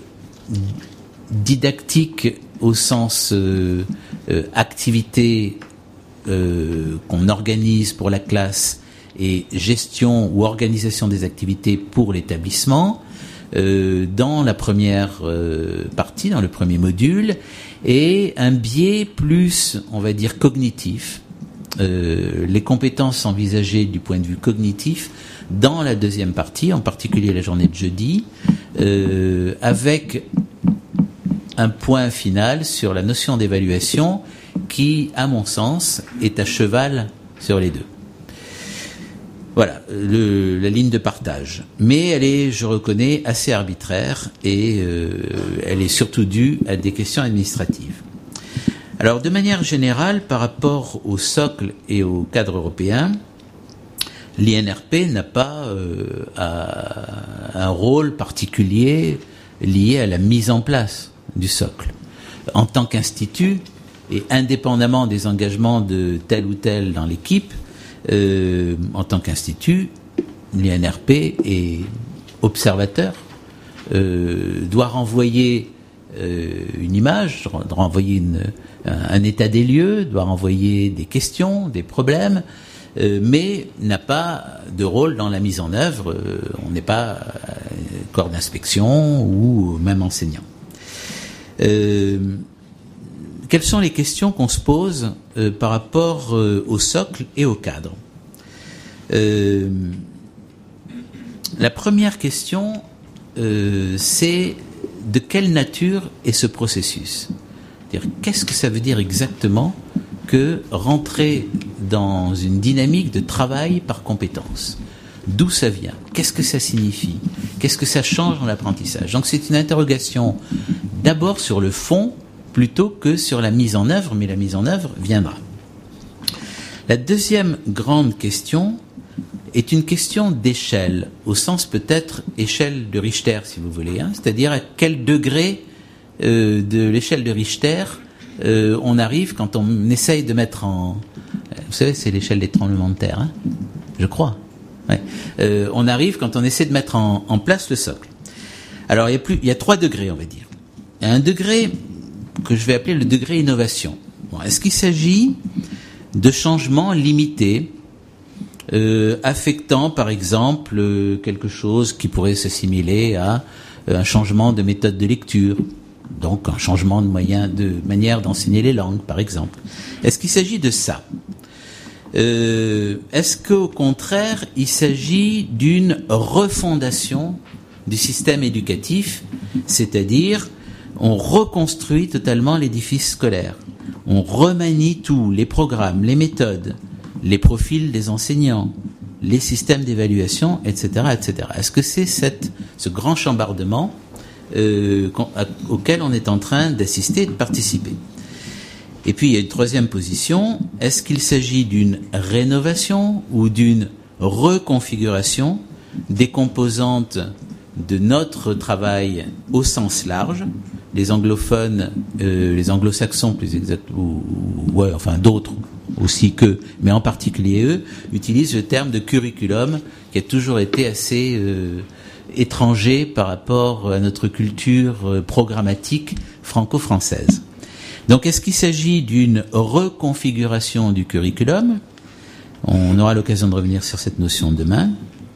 didactique au sens euh, euh, activité Euh, qu'on organise pour la classe, et gestion ou organisation des activités pour l'établissement euh, dans la première euh, partie, dans le premier module, et un biais plus, on va dire, cognitif, euh, les compétences envisagées du point de vue cognitif dans la deuxième partie, en particulier la journée de jeudi, euh, avec un point final sur la notion d'évaluation qui, à mon sens, est à cheval sur les deux. Voilà, le, la ligne de partage. Mais elle est, je reconnais, assez arbitraire, et euh, elle est surtout due à des questions administratives. Alors, de manière générale, par rapport au socle et au cadre européen, l'I N R P n'a pas euh, à, un rôle particulier lié à la mise en place du socle. En tant qu'institut, et indépendamment des engagements de tel ou tel dans l'équipe, euh, en tant qu'institut, l'I N R P est observateur, euh, doit renvoyer euh, une image, doit renvoyer une, un, un état des lieux, doit renvoyer des questions, des problèmes, euh, mais n'a pas de rôle dans la mise en œuvre. Euh, on n'est pas euh, corps d'inspection ou même enseignant. Euh, quelles sont les questions qu'on se pose euh, par rapport euh, au socle et au cadre? euh, La première question, euh, c'est de quelle nature est ce processus? C'est-à-dire, qu'est-ce que ça veut dire exactement que rentrer dans une dynamique de travail par compétences? D'où ça vient? Qu'est-ce que ça signifie? Qu'est-ce que ça change dans l'apprentissage? Donc c'est une interrogation d'abord sur le fond plutôt que sur la mise en œuvre, mais la mise en œuvre viendra. La deuxième grande question est une question d'échelle, au sens peut-être échelle de Richter, si vous voulez, hein, c'est-à-dire à quel degré euh, de l'échelle de Richter euh, on arrive quand on essaye de mettre en... Vous savez, c'est l'échelle des tremblements de terre, hein, je crois. Ouais. Euh, on arrive quand on essaie de mettre en, en place le socle. Alors il y a plus, il y a trois degrés, on va dire. Il y a un degré que je vais appeler le degré innovation. Bon, est-ce qu'il s'agit de changements limités, euh, affectant par exemple euh, quelque chose qui pourrait s'assimiler à euh, un changement de méthode de lecture, donc un changement de moyen, de manière d'enseigner les langues, par exemple. Est-ce qu'il s'agit de ça? Euh, est-ce qu'au contraire, il s'agit d'une refondation du système éducatif, c'est-à-dire on reconstruit totalement l'édifice scolaire, on remanie tout, les programmes, les méthodes, les profils des enseignants, les systèmes d'évaluation, et cetera, et cetera. Est-ce que c'est cette, ce grand chambardement euh, auquel on est en train d'assister et de participer? Et puis il y a une troisième position, est-ce qu'il s'agit d'une rénovation ou d'une reconfiguration des composantes de notre travail au sens large? Les anglophones, euh, les anglo-saxons plus exact, ou, ou ouais, enfin d'autres aussi qu'eux, mais en particulier eux, utilisent le terme de curriculum qui a toujours été assez euh, étranger par rapport à notre culture euh, programmatique franco-française. Donc, est-ce qu'il s'agit d'une reconfiguration du curriculum? On aura l'occasion de revenir sur cette notion demain.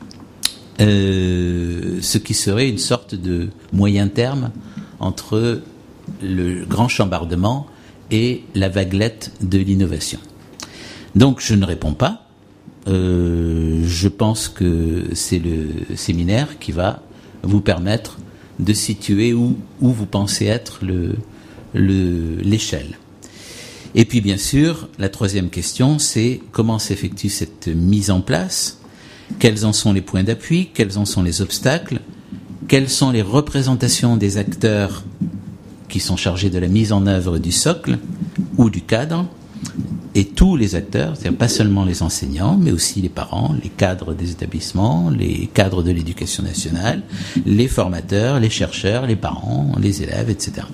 Euh, ce qui serait une sorte de moyen terme entre le grand chambardement et la vaguelette de l'innovation. Donc, je ne réponds pas. Euh, je pense que c'est le séminaire qui va vous permettre de situer où, où vous pensez être le Le, l'échelle. Et puis bien sûr, la troisième question, c'est comment s'effectue cette mise en place, quels en sont les points d'appui, quels en sont les obstacles, quelles sont les représentations des acteurs qui sont chargés de la mise en œuvre du socle ou du cadre, et tous les acteurs, c'est-à-dire pas seulement les enseignants, mais aussi les parents, les cadres des établissements, les cadres de l'éducation nationale, les formateurs, les chercheurs, les parents, les élèves, et cetera.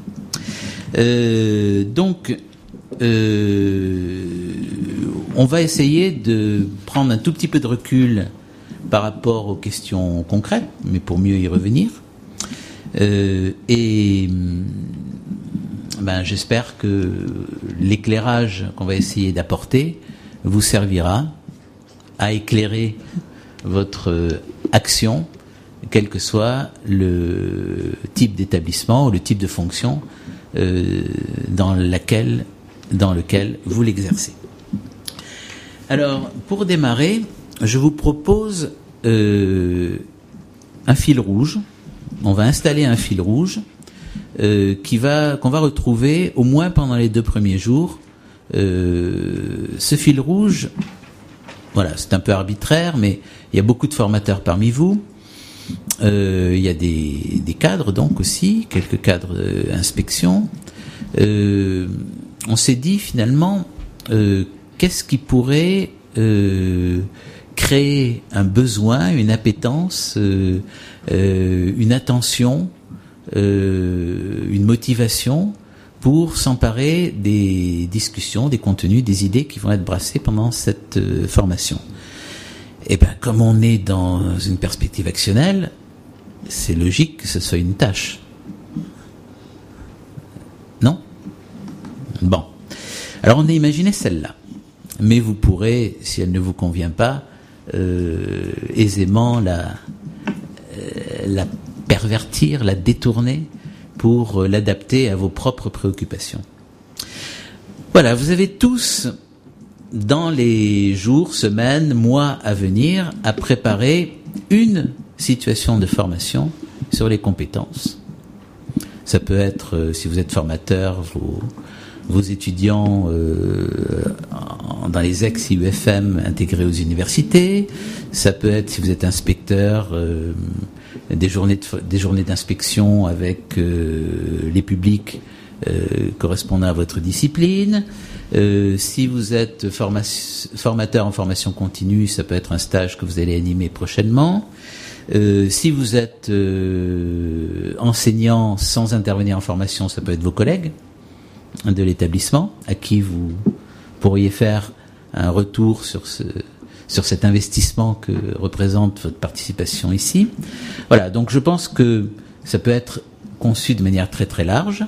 Euh, donc, euh, on va essayer de prendre un tout petit peu de recul par rapport aux questions concrètes, mais pour mieux y revenir. Euh, et ben, j'espère que l'éclairage qu'on va essayer d'apporter vous servira à éclairer votre action, quel que soit le type d'établissement ou le type de fonction Euh, dans laquelle, dans lequel vous l'exercez. Alors, pour démarrer, je vous propose euh, un fil rouge. On va installer un fil rouge euh, qui va, qu'on va retrouver au moins pendant les deux premiers jours. Euh, ce fil rouge, voilà, c'est un peu arbitraire, mais il y a beaucoup de formateurs parmi vous. Euh, il y a des, des cadres donc aussi, quelques cadres d'inspection. Euh, on s'est dit finalement, euh, qu'est-ce qui pourrait euh, créer un besoin, une appétence, euh, euh, une attention, euh, une motivation pour s'emparer des discussions, des contenus, des idées qui vont être brassées pendant cette euh, formation. Eh bien, comme on est dans une perspective actionnelle, c'est logique que ce soit une tâche. Non? Bon. Alors, on a imaginé celle-là. Mais vous pourrez, si elle ne vous convient pas, euh, aisément la, euh, la pervertir, la détourner pour l'adapter à vos propres préoccupations. Voilà, vous avez tous, dans les jours, semaines, mois à venir, à préparer une situation de formation sur les compétences. Ça peut être, euh, si vous êtes formateur, vos, vos étudiants euh, dans les ex-I U F M intégrés aux universités. Ça peut être, si vous êtes inspecteur, euh, des journées de, des journées d'inspection avec euh, les publics euh, correspondant à votre discipline. Euh, si vous êtes forma- formateur en formation continue, ça peut être un stage que vous allez animer prochainement. Euh, si vous êtes euh, enseignant sans intervenir en formation, ça peut être vos collègues de l'établissement à qui vous pourriez faire un retour sur ce, sur cet investissement que représente votre participation ici. Voilà, donc je pense que ça peut être conçu de manière très très large.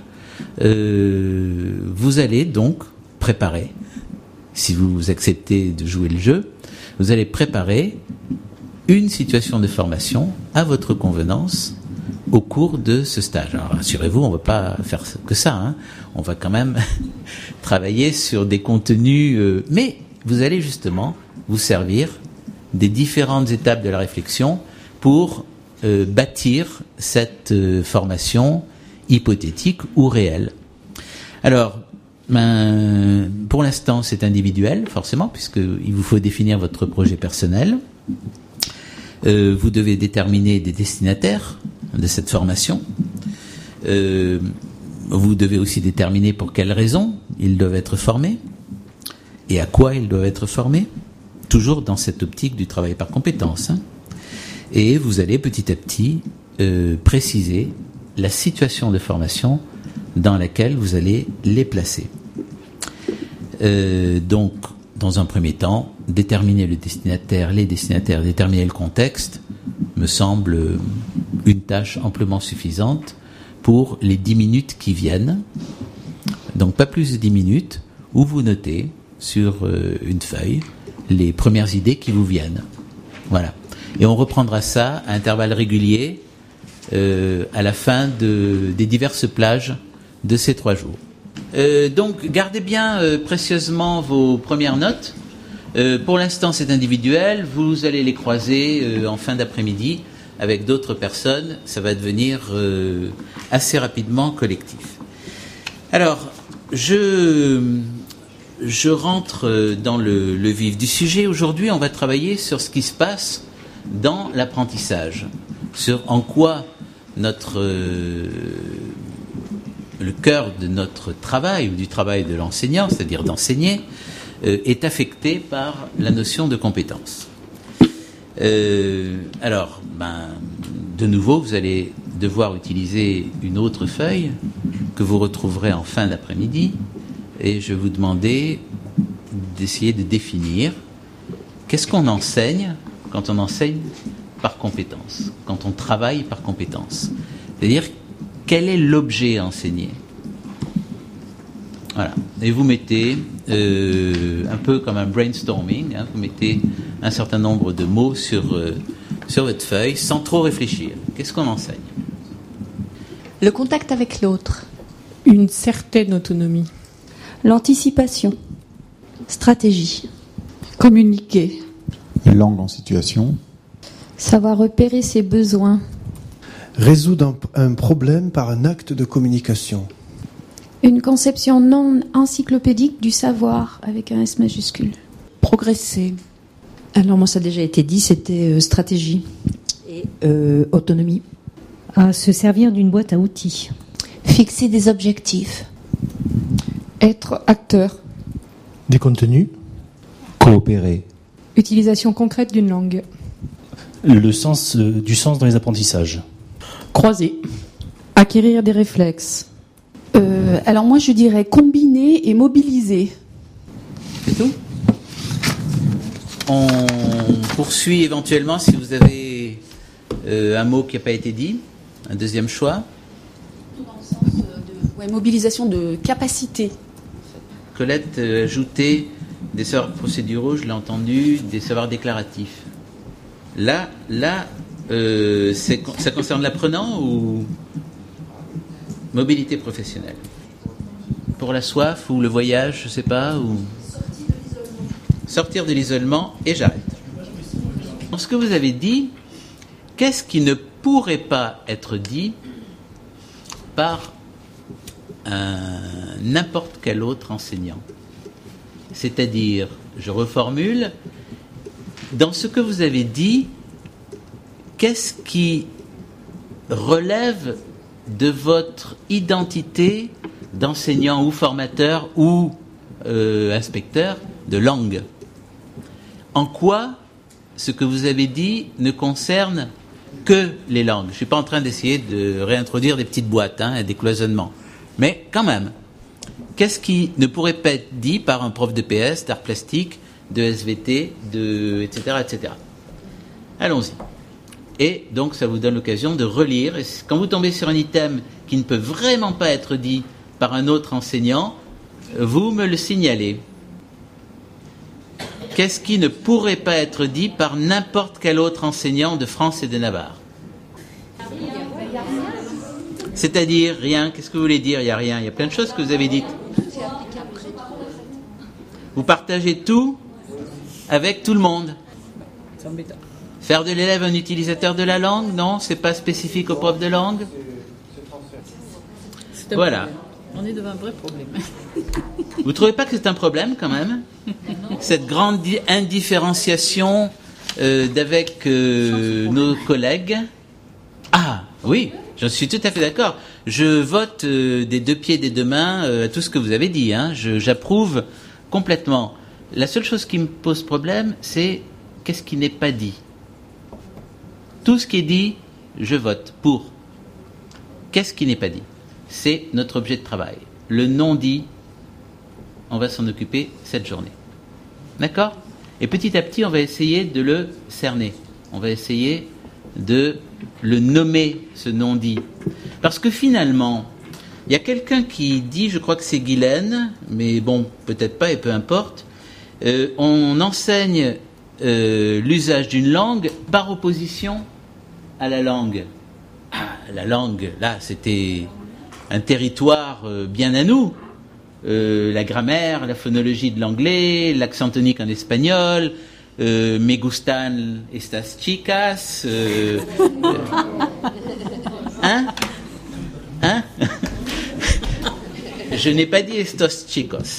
Euh, vous allez donc préparer, si vous acceptez de jouer le jeu, vous allez préparer une situation de formation à votre convenance au cours de ce stage. Alors rassurez-vous, on ne va pas faire que ça, hein. On va quand même travailler sur des contenus, euh, mais vous allez justement vous servir des différentes étapes de la réflexion pour euh, bâtir cette euh, formation hypothétique ou réelle. Alors, ben, pour l'instant, c'est individuel, forcément, puisqu'il vous faut définir votre projet personnel. Euh, vous devez déterminer des destinataires de cette formation. Euh, vous devez aussi déterminer pour quelles raisons ils doivent être formés et à quoi ils doivent être formés, toujours dans cette optique du travail par compétences. Hein. Et vous allez petit à petit euh, préciser la situation de formation dans laquelle vous allez les placer. Euh, donc, dans un premier temps, déterminer le destinataire, les destinataires, déterminer le contexte, me semble une tâche amplement suffisante pour les dix minutes qui viennent. Donc pas plus de dix minutes, où vous notez sur euh, une feuille les premières idées qui vous viennent. Voilà. Et on reprendra ça à intervalles réguliers euh, à la fin de, des diverses plages de ces trois jours. Euh, donc gardez bien euh, précieusement vos premières notes. Euh, pour l'instant c'est individuel, vous allez les croiser euh, en fin d'après-midi avec d'autres personnes, ça va devenir euh, assez rapidement collectif. Alors, je, je rentre dans le, le vif du sujet. Aujourd'hui, on va travailler sur ce qui se passe dans l'apprentissage, sur en quoi notre... Euh, le cœur de notre travail, ou du travail de l'enseignant, c'est-à-dire d'enseigner, euh, est affecté par la notion de compétence. Euh, alors, ben, de nouveau, vous allez devoir utiliser une autre feuille que vous retrouverez en fin d'après-midi, et je vais vous demander d'essayer de définir qu'est-ce qu'on enseigne quand on enseigne par compétence, quand on travaille par compétence. C'est-à-dire, quel est l'objet enseigné? Voilà. Et vous mettez, euh, un peu comme un brainstorming, hein, vous mettez un certain nombre de mots sur, euh, sur votre feuille sans trop réfléchir. Qu'est-ce qu'on enseigne? Le contact avec l'autre. Une certaine autonomie. L'anticipation. Stratégie. Communiquer. Langue en situation. Savoir repérer ses besoins. Résoudre un, un problème par un acte de communication. Une conception non encyclopédique du savoir, avec un S majuscule. Progresser. Alors moi ça a déjà été dit, c'était euh, stratégie et euh, autonomie. À se servir d'une boîte à outils. Fixer des objectifs. Être acteur. Des contenus. Coopérer. Utilisation concrète d'une langue. Le sens euh, du sens dans les apprentissages. Croiser. Acquérir des réflexes. Euh, alors moi je dirais combiner et mobiliser. C'est tout. On poursuit éventuellement si vous avez euh, un mot qui n'a pas été dit, un deuxième choix. Dans le sens de ouais, mobilisation de capacité. Colette euh, ajoutait des savoirs procéduraux, je l'ai entendu, des savoirs déclaratifs. Là, là, euh, c'est, ça concerne l'apprenant ou Mobilité professionnelle. Pour la soif ou le voyage, je ne sais pas, ou... Sortir de l'isolement, et j'arrête. Dans ce que vous avez dit, qu'est-ce qui ne pourrait pas être dit par un, n'importe quel autre enseignant? C'est-à-dire, je reformule, dans ce que vous avez dit, qu'est-ce qui relève de votre identité d'enseignant ou formateur ou euh, inspecteur de langue? En quoi ce que vous avez dit ne concerne que les langues? Je ne suis pas en train d'essayer de réintroduire des petites boîtes, hein, des cloisonnements. Mais quand même, qu'est-ce qui ne pourrait pas être dit par un prof de P S, d'art plastique, de S V T, de, et cetera, et cetera. Allons-y. Et donc, ça vous donne l'occasion de relire. Et quand vous tombez sur un item qui ne peut vraiment pas être dit par un autre enseignant, vous me le signalez. Qu'est-ce qui ne pourrait pas être dit par n'importe quel autre enseignant de France et de Navarre? C'est-à-dire, rien. Qu'est-ce que vous voulez dire? Il n'y a rien. Il y a plein de choses que vous avez dites. Vous partagez tout avec tout le monde. C'est embêtant. Faire de l'élève un utilisateur de la langue, non, c'est pas spécifique au prof de langue. Voilà. Problème. On est devant un vrai problème. Vous trouvez pas que c'est un problème quand même, cette grande indifférenciation euh, d'avec euh, nos collègues? Ah oui, je suis tout à fait d'accord. Je vote euh, des deux pieds, des deux mains euh, à tout ce que vous avez dit. Hein. Je, j'approuve complètement. La seule chose qui me pose problème, c'est qu'est-ce qui n'est pas dit. Tout ce qui est dit, je vote pour. Qu'est-ce qui n'est pas dit? C'est notre objet de travail. Le non-dit, on va s'en occuper cette journée. D'accord? Et petit à petit, on va essayer de le cerner. On va essayer de le nommer, ce non-dit. Parce que finalement, il y a quelqu'un qui dit, je crois que c'est Guylaine, mais bon, peut-être pas et peu importe, euh, on enseigne euh, l'usage d'une langue par opposition à la langue. Ah, la langue, là, c'était un territoire euh, bien à nous. Euh, la grammaire, la phonologie de l'anglais, l'accent tonique en espagnol, euh, me gustan estas chicas. Euh, euh, hein? Hein? Je n'ai pas dit estos chicos.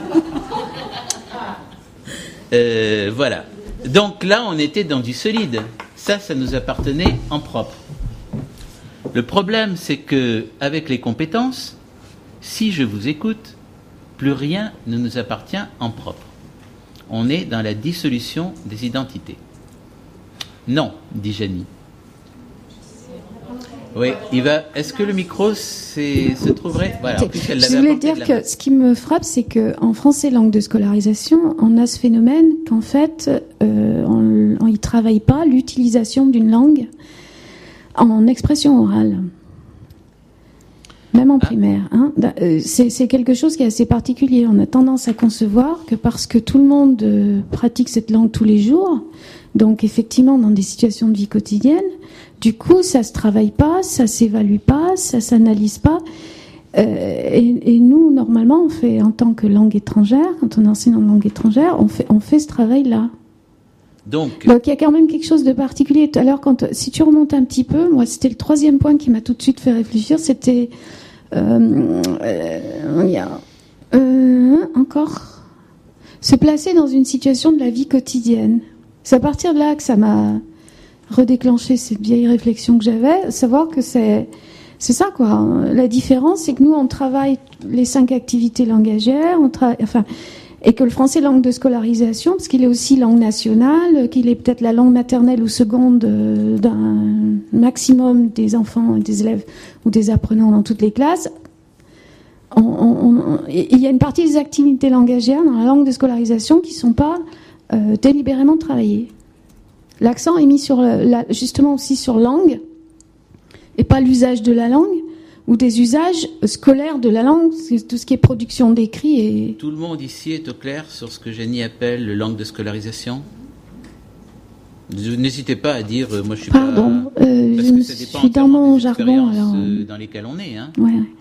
Euh, voilà. Donc là, on était dans du solide. Ça, ça nous appartenait en propre. Le problème, c'est que avec les compétences, si je vous écoute, plus rien ne nous appartient en propre. On est dans la dissolution des identités. Non, dit Janie. Oui, il va. Est-ce que le micro c'est, se trouverait? Voilà. En plus, elle l'avait je voulais dire que ce qui me frappe, c'est que en français langue de scolarisation, on a ce phénomène qu'en fait, euh, on, on y travaille pas l'utilisation d'une langue en expression orale, même en ah. primaire. Hein. C'est, c'est quelque chose qui est assez particulier. On a tendance à concevoir que parce que tout le monde euh, pratique cette langue tous les jours, donc effectivement dans des situations de vie quotidienne, du coup ça se travaille pas, ça s'évalue pas, ça s'analyse pas. Euh, et, et nous normalement on fait en tant que langue étrangère, quand on enseigne en langue étrangère, on fait on fait ce travail-là. Donc, Donc il y a quand même quelque chose de particulier. Tout à l'heure, quand si tu remontes un petit peu, moi c'était le troisième point qui m'a tout de suite fait réfléchir, c'était euh, euh, il y a euh, encore se placer dans une situation de la vie quotidienne. C'est à partir de là que ça m'a redéclenché cette vieille réflexion que j'avais, savoir que c'est c'est ça quoi. La différence, c'est que nous on travaille les cinq activités langagières, on travaille, enfin. Et que le français langue de scolarisation, parce qu'il est aussi langue nationale, qu'il est peut-être la langue maternelle ou seconde d'un maximum des enfants et des élèves ou des apprenants dans toutes les classes, on, on, on, il y a une partie des activités langagières dans la langue de scolarisation qui ne sont pas euh, délibérément travaillées. L'accent est mis sur la, justement aussi sur langue, et pas l'usage de la langue, ou des usages scolaires de la langue, c'est tout ce qui est production d'écrit. Et... Tout le monde ici est au clair sur ce que Jenny appelle le langue de scolarisation? N'hésitez pas à dire, euh, moi je suis Pardon, pas... euh, Parce je que ça dépend suis dans mon jargon. Alors... Euh, dans lesquelles on est. Hein. Ouais.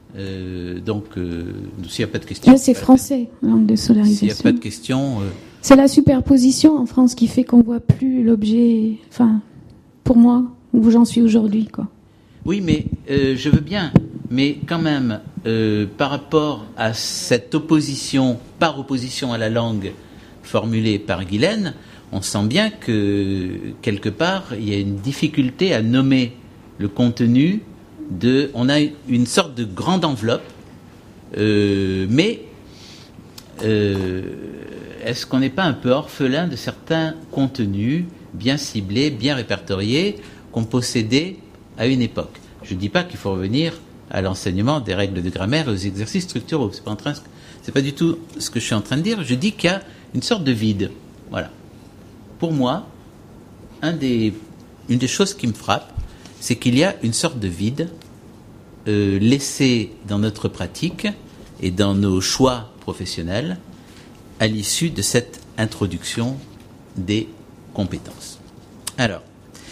Euh, donc, euh, s'il n'y a pas de questions... Là, c'est français, langue de solarisation. S'il n'y a pas de questions... Euh... C'est la superposition en France qui fait qu'on voit plus l'objet, enfin, pour moi, où j'en suis aujourd'hui, quoi. Oui, mais euh, je veux bien, mais quand même, euh, par rapport à cette opposition, par opposition à la langue formulée par Guylaine, on sent bien que, quelque part, il y a une difficulté à nommer le contenu de... On a une sorte de grande enveloppe, euh, mais euh, est-ce qu'on n'est pas un peu orphelin de certains contenus bien ciblés, bien répertoriés, qu'on possédait à une époque? Je ne dis pas qu'il faut revenir à l'enseignement des règles de grammaire et aux exercices structuraux. C'est pas en train, c'est pas du tout ce que je suis en train de dire. Je dis qu'il y a une sorte de vide. Voilà. Pour moi, un des, une des choses qui me frappe, c'est qu'il y a une sorte de vide euh, laissé dans notre pratique et dans nos choix professionnels à l'issue de cette introduction des compétences. Alors,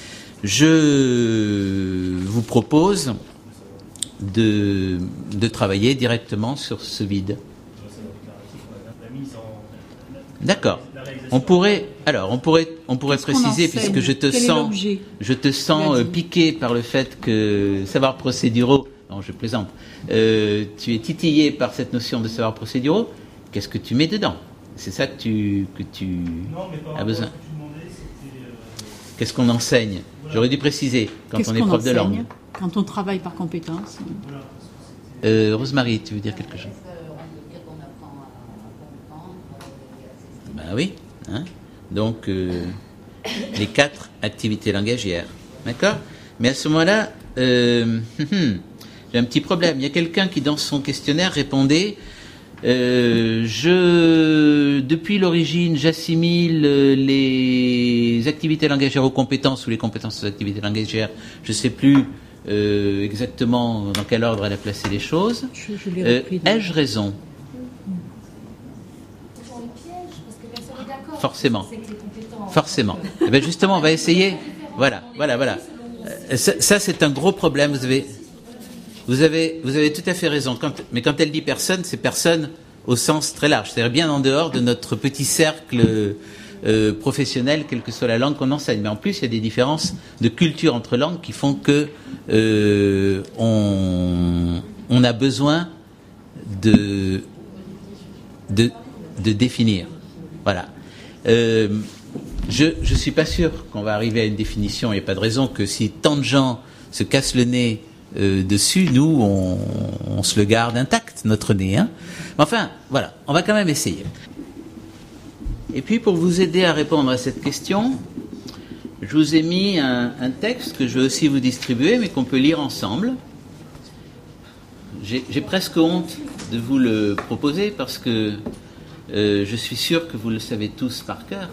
je vous propose de, de travailler directement sur ce vide. D'accord. On pourrait, alors, on pourrait, on pourrait préciser, puisque je te sens, je te sens euh, piqué par le fait que savoir procéduraux, non, je plaisante, euh, tu es titillé par cette notion de savoir procéduraux. Qu'est-ce que tu mets dedans? C'est ça que tu, que tu non, mais as besoin. Qu'est-ce qu'on enseigne? J'aurais dû préciser quand on est prof de langue. Quand on travaille par compétences. Euh, Rosemary, tu veux dire quelque chose? Ben oui. Hein? Donc, euh, les quatre activités langagières. D'accord? Mais à ce moment-là, euh, j'ai un petit problème. Il y a quelqu'un qui, dans son questionnaire, répondait euh, je, depuis l'origine, j'assimile les activités langagières aux compétences ou les compétences aux activités langagières. Je ne sais plus euh, exactement dans quel ordre elle a placé les choses. Je, je l'ai euh, repris. Ai-je raison? Forcément. Forcément. Et bien justement, on va essayer. Voilà, voilà, voilà. Euh, ça, ça, c'est un gros problème. Vous avez, vous avez, vous avez tout à fait raison. Quand, mais quand elle dit personne, c'est personne au sens très large. C'est-à-dire bien en dehors de notre petit cercle euh, professionnel, quelle que soit la langue qu'on enseigne. Mais en plus, il y a des différences de culture entre langues qui font que euh, on, on a besoin de, de, de définir. Voilà. Euh, je ne suis pas sûr qu'on va arriver à une définition. Il n'y a pas de raison que si tant de gens se cassent le nez euh, dessus, nous, on, on se le garde intact, notre nez. Hein. Mais enfin, voilà, on va quand même essayer. Et puis, pour vous aider à répondre à cette question, je vous ai mis un, un texte que je vais aussi vous distribuer, mais qu'on peut lire ensemble. J'ai, j'ai presque honte de vous le proposer parce que Euh, je suis sûr que vous le savez tous par cœur.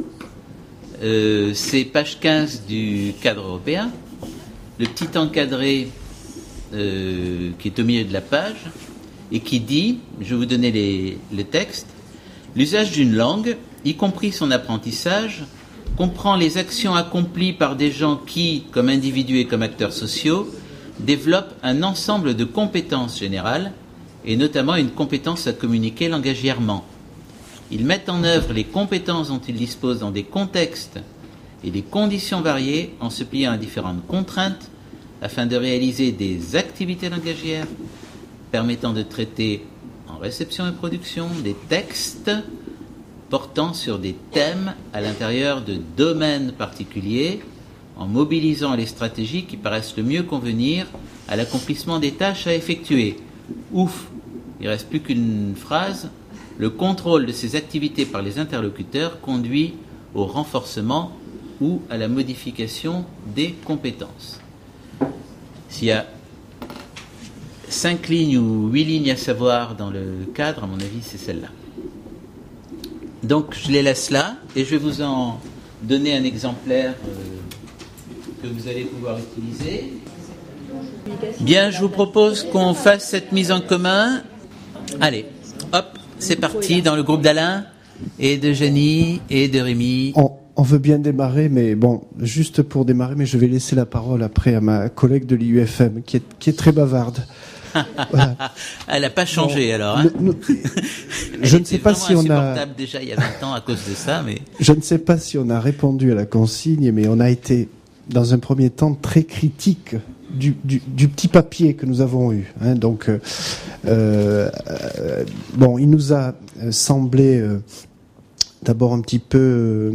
Euh, c'est page quinze du cadre européen, le petit encadré euh, qui est au milieu de la page et qui dit, je vais vous donner les, les textes, l'usage d'une langue, y compris son apprentissage, comprend les actions accomplies par des gens qui, comme individus et comme acteurs sociaux, développent un ensemble de compétences générales et notamment une compétence à communiquer langagièrement. Ils mettent en œuvre les compétences dont ils disposent dans des contextes et des conditions variées en se pliant à différentes contraintes afin de réaliser des activités langagières permettant de traiter en réception et production des textes portant sur des thèmes à l'intérieur de domaines particuliers en mobilisant les stratégies qui paraissent le mieux convenir à l'accomplissement des tâches à effectuer. Ouf, il ne reste plus qu'une phrase. Le contrôle de ces activités par les interlocuteurs conduit au renforcement ou à la modification des compétences. S'il y a cinq lignes ou huit lignes à savoir dans le cadre, à mon avis, c'est celle-là. Donc, je les laisse là et je vais vous en donner un exemplaire euh, que vous allez pouvoir utiliser. Bien, je vous propose qu'on fasse cette mise en commun. Allez, hop. C'est parti dans le groupe d'Alain et de Jenny et de Rémi. On, on veut bien démarrer, mais bon, juste pour démarrer, mais je vais laisser la parole après à ma collègue de l'I U F M qui est, qui est très bavarde. Voilà. Elle n'a pas changé, bon, alors. Hein le, le, je ne sais pas si on a. Déjà il y a vingt ans à cause de ça, mais. Je ne sais pas si on a répondu à la consigne, mais on a été, dans un premier temps, très critique du, du, du petit papier que nous avons eu. Hein. Donc, euh, euh, bon, il nous a semblé euh, d'abord un petit peu euh,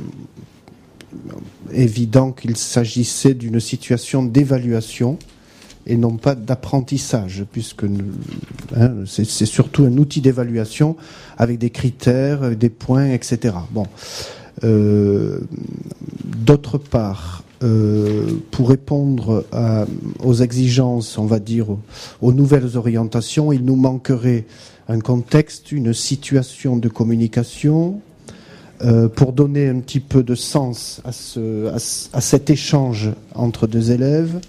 évident qu'il s'agissait d'une situation d'évaluation et non pas d'apprentissage, puisque hein, c'est, c'est surtout un outil d'évaluation avec des critères, des points, et cetera. Bon, euh, d'autre part, euh, pour répondre à, aux exigences, on va dire, aux, aux nouvelles orientations, il nous manquerait un contexte, une situation de communication, euh, pour donner un petit peu de sens à, ce, à, à cet échange entre deux élèves.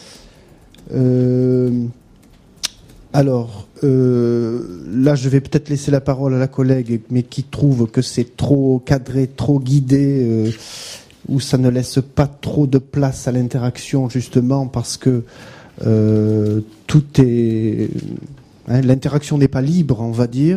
Euh, alors, euh, là, je vais peut-être laisser la parole à la collègue, mais qui trouve que c'est trop cadré, trop guidé, euh, où ça ne laisse pas trop de place à l'interaction, justement, parce que euh, tout est... Hein, l'interaction n'est pas libre, on va dire.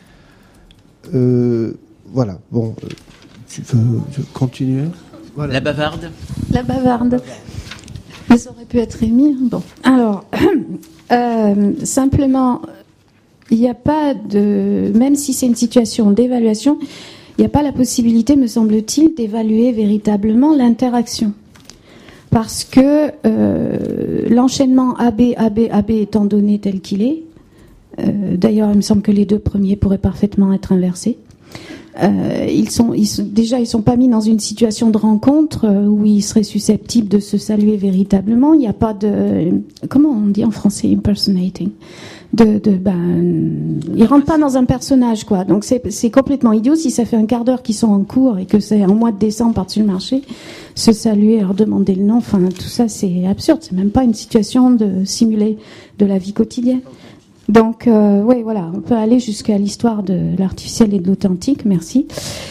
Euh, voilà, bon, euh, tu veux, tu veux continuer ? Voilà. La bavarde. La bavarde. Mais ça aurait pu être émis. Bon, alors, euh, simplement, il n'y a pas de... Même si c'est une situation d'évaluation, il n'y a pas la possibilité, me semble-t-il, d'évaluer véritablement l'interaction. Parce que euh, l'enchaînement A B, A B, A B étant donné tel qu'il est, euh, d'ailleurs, il me semble que les deux premiers pourraient parfaitement être inversés. Euh, ils sont, ils sont, déjà, ils sont pas mis dans une situation de rencontre euh, où ils seraient susceptibles de se saluer véritablement. Il n'y a pas de, comment on dit en français, impersonating. De, de, ben, ils rentrent pas dans un personnage, quoi. Donc c'est, c'est complètement idiot. Si ça fait un quart d'heure qu'ils sont en cours et que c'est en mois de décembre par-dessus le marché, se saluer, leur demander le nom, enfin tout ça c'est absurde. C'est même pas une situation de simuler de la vie quotidienne. Donc, euh, oui, voilà, on peut aller jusqu'à l'histoire de l'artificiel et de l'authentique, merci.